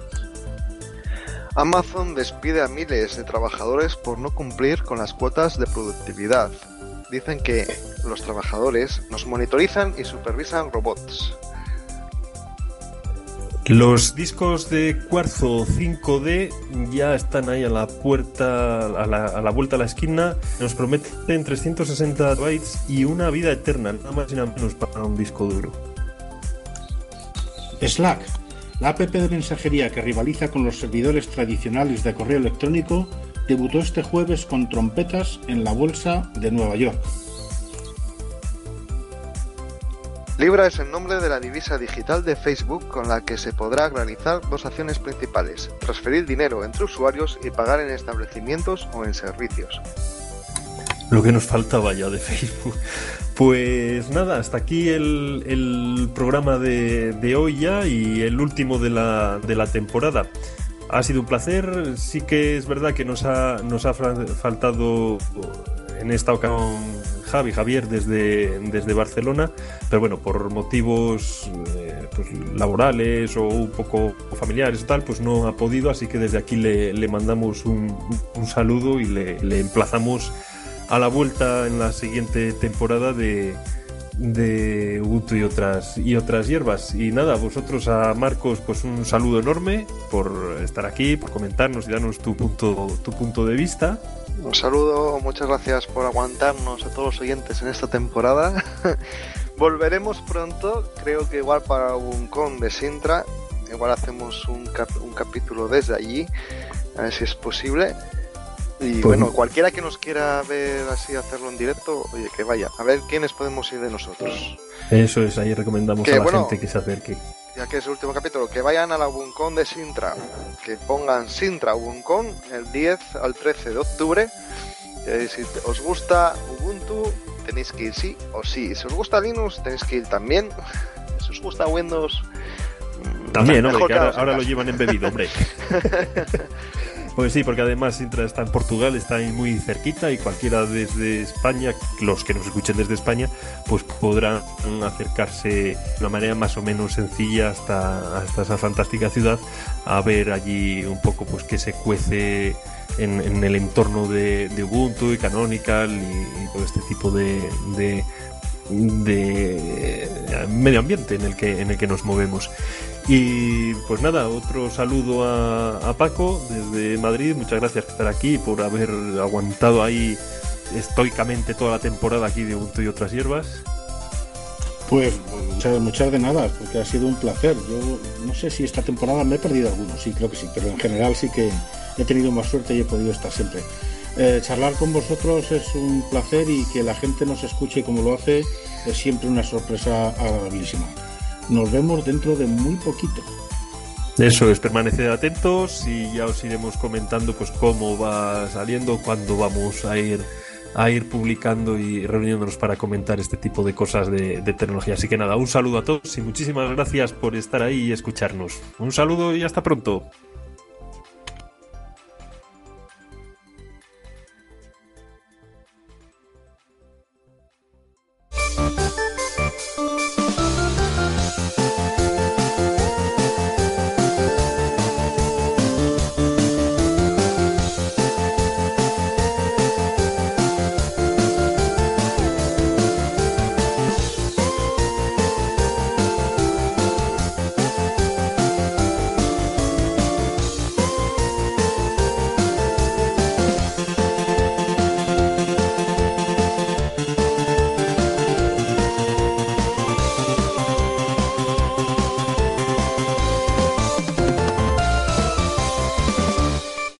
Speaker 2: Amazon despide a miles de trabajadores por no cumplir con las cuotas de productividad. Dicen que los trabajadores nos monitorizan y supervisan robots.
Speaker 1: Los discos de cuarzo 5D ya están ahí a la puerta, a la vuelta a la esquina. Nos prometen 360 bytes y una vida eterna, nada más y nada menos para un disco duro.
Speaker 3: Slack, la app de mensajería que rivaliza con los servidores tradicionales de correo electrónico, debutó este jueves con trompetas en la bolsa de Nueva York.
Speaker 2: Libra es el nombre de la divisa digital de Facebook con la que se podrá realizar dos acciones principales: transferir dinero entre usuarios y pagar en establecimientos o en servicios.
Speaker 1: Lo que nos faltaba ya de Facebook. Pues nada, hasta aquí el programa de hoy ya y el último de la temporada. Ha sido un placer, sí que es verdad que nos ha faltado en esta ocasión Javier desde Barcelona, pero bueno, por motivos pues laborales o un poco familiares y tal, pues no ha podido, así que desde aquí le mandamos un saludo y le emplazamos a la vuelta en la siguiente temporada de Ubuntu y otras hierbas. Y nada, vosotros, a Marcos, pues un saludo enorme por estar aquí, por comentarnos y darnos tu punto de vista.
Speaker 2: Un saludo, muchas gracias por aguantarnos a todos los oyentes en esta temporada. Volveremos pronto, creo que igual para Ubuncon de Sintra, igual hacemos un capítulo desde allí, a ver si es posible. Y pues, bueno, cualquiera que nos quiera ver así, hacerlo en directo, oye, que vaya, a ver quiénes podemos ir de nosotros.
Speaker 1: Eso es, ahí recomendamos a la gente que se acerque.
Speaker 2: Ya que es el último capítulo, que vayan a la Ubuncon de Sintra, que pongan Sintra Ubuncon el 10 al 13 de octubre. Si os gusta Ubuntu, tenéis que ir sí o sí. Si os gusta Linux, tenéis que ir también. Si os gusta Windows,
Speaker 1: también, hombre, que ahora lo llevan embebido, hombre. Pues sí, porque además Sintra está en Portugal, está ahí muy cerquita y cualquiera desde España, los que nos escuchen desde España, pues podrán acercarse de una manera más o menos sencilla hasta esa fantástica ciudad a ver allí un poco pues qué se cuece en el entorno de Ubuntu y Canonical y todo este tipo de medio ambiente en el que nos movemos. Y pues nada, otro saludo a Paco desde Madrid. Muchas gracias por estar aquí, por haber aguantado ahí estoicamente toda la temporada aquí de Ubuntu y otras hierbas.
Speaker 3: Pues muchas de nada, porque ha sido un placer. Yo no sé si esta temporada me he perdido algunos, sí, creo que sí, pero en general sí que he tenido más suerte y he podido estar siempre. Charlar con vosotros es un placer y que la gente nos escuche como lo hace es siempre una sorpresa agradabilísima. Nos vemos dentro de muy poquito.
Speaker 1: Eso es, permaneced atentos y ya os iremos comentando pues cómo va saliendo, cuándo vamos a ir publicando y reuniéndonos para comentar este tipo de cosas de tecnología. Así que nada, un saludo a todos y muchísimas gracias por estar ahí y escucharnos. Un saludo y hasta pronto.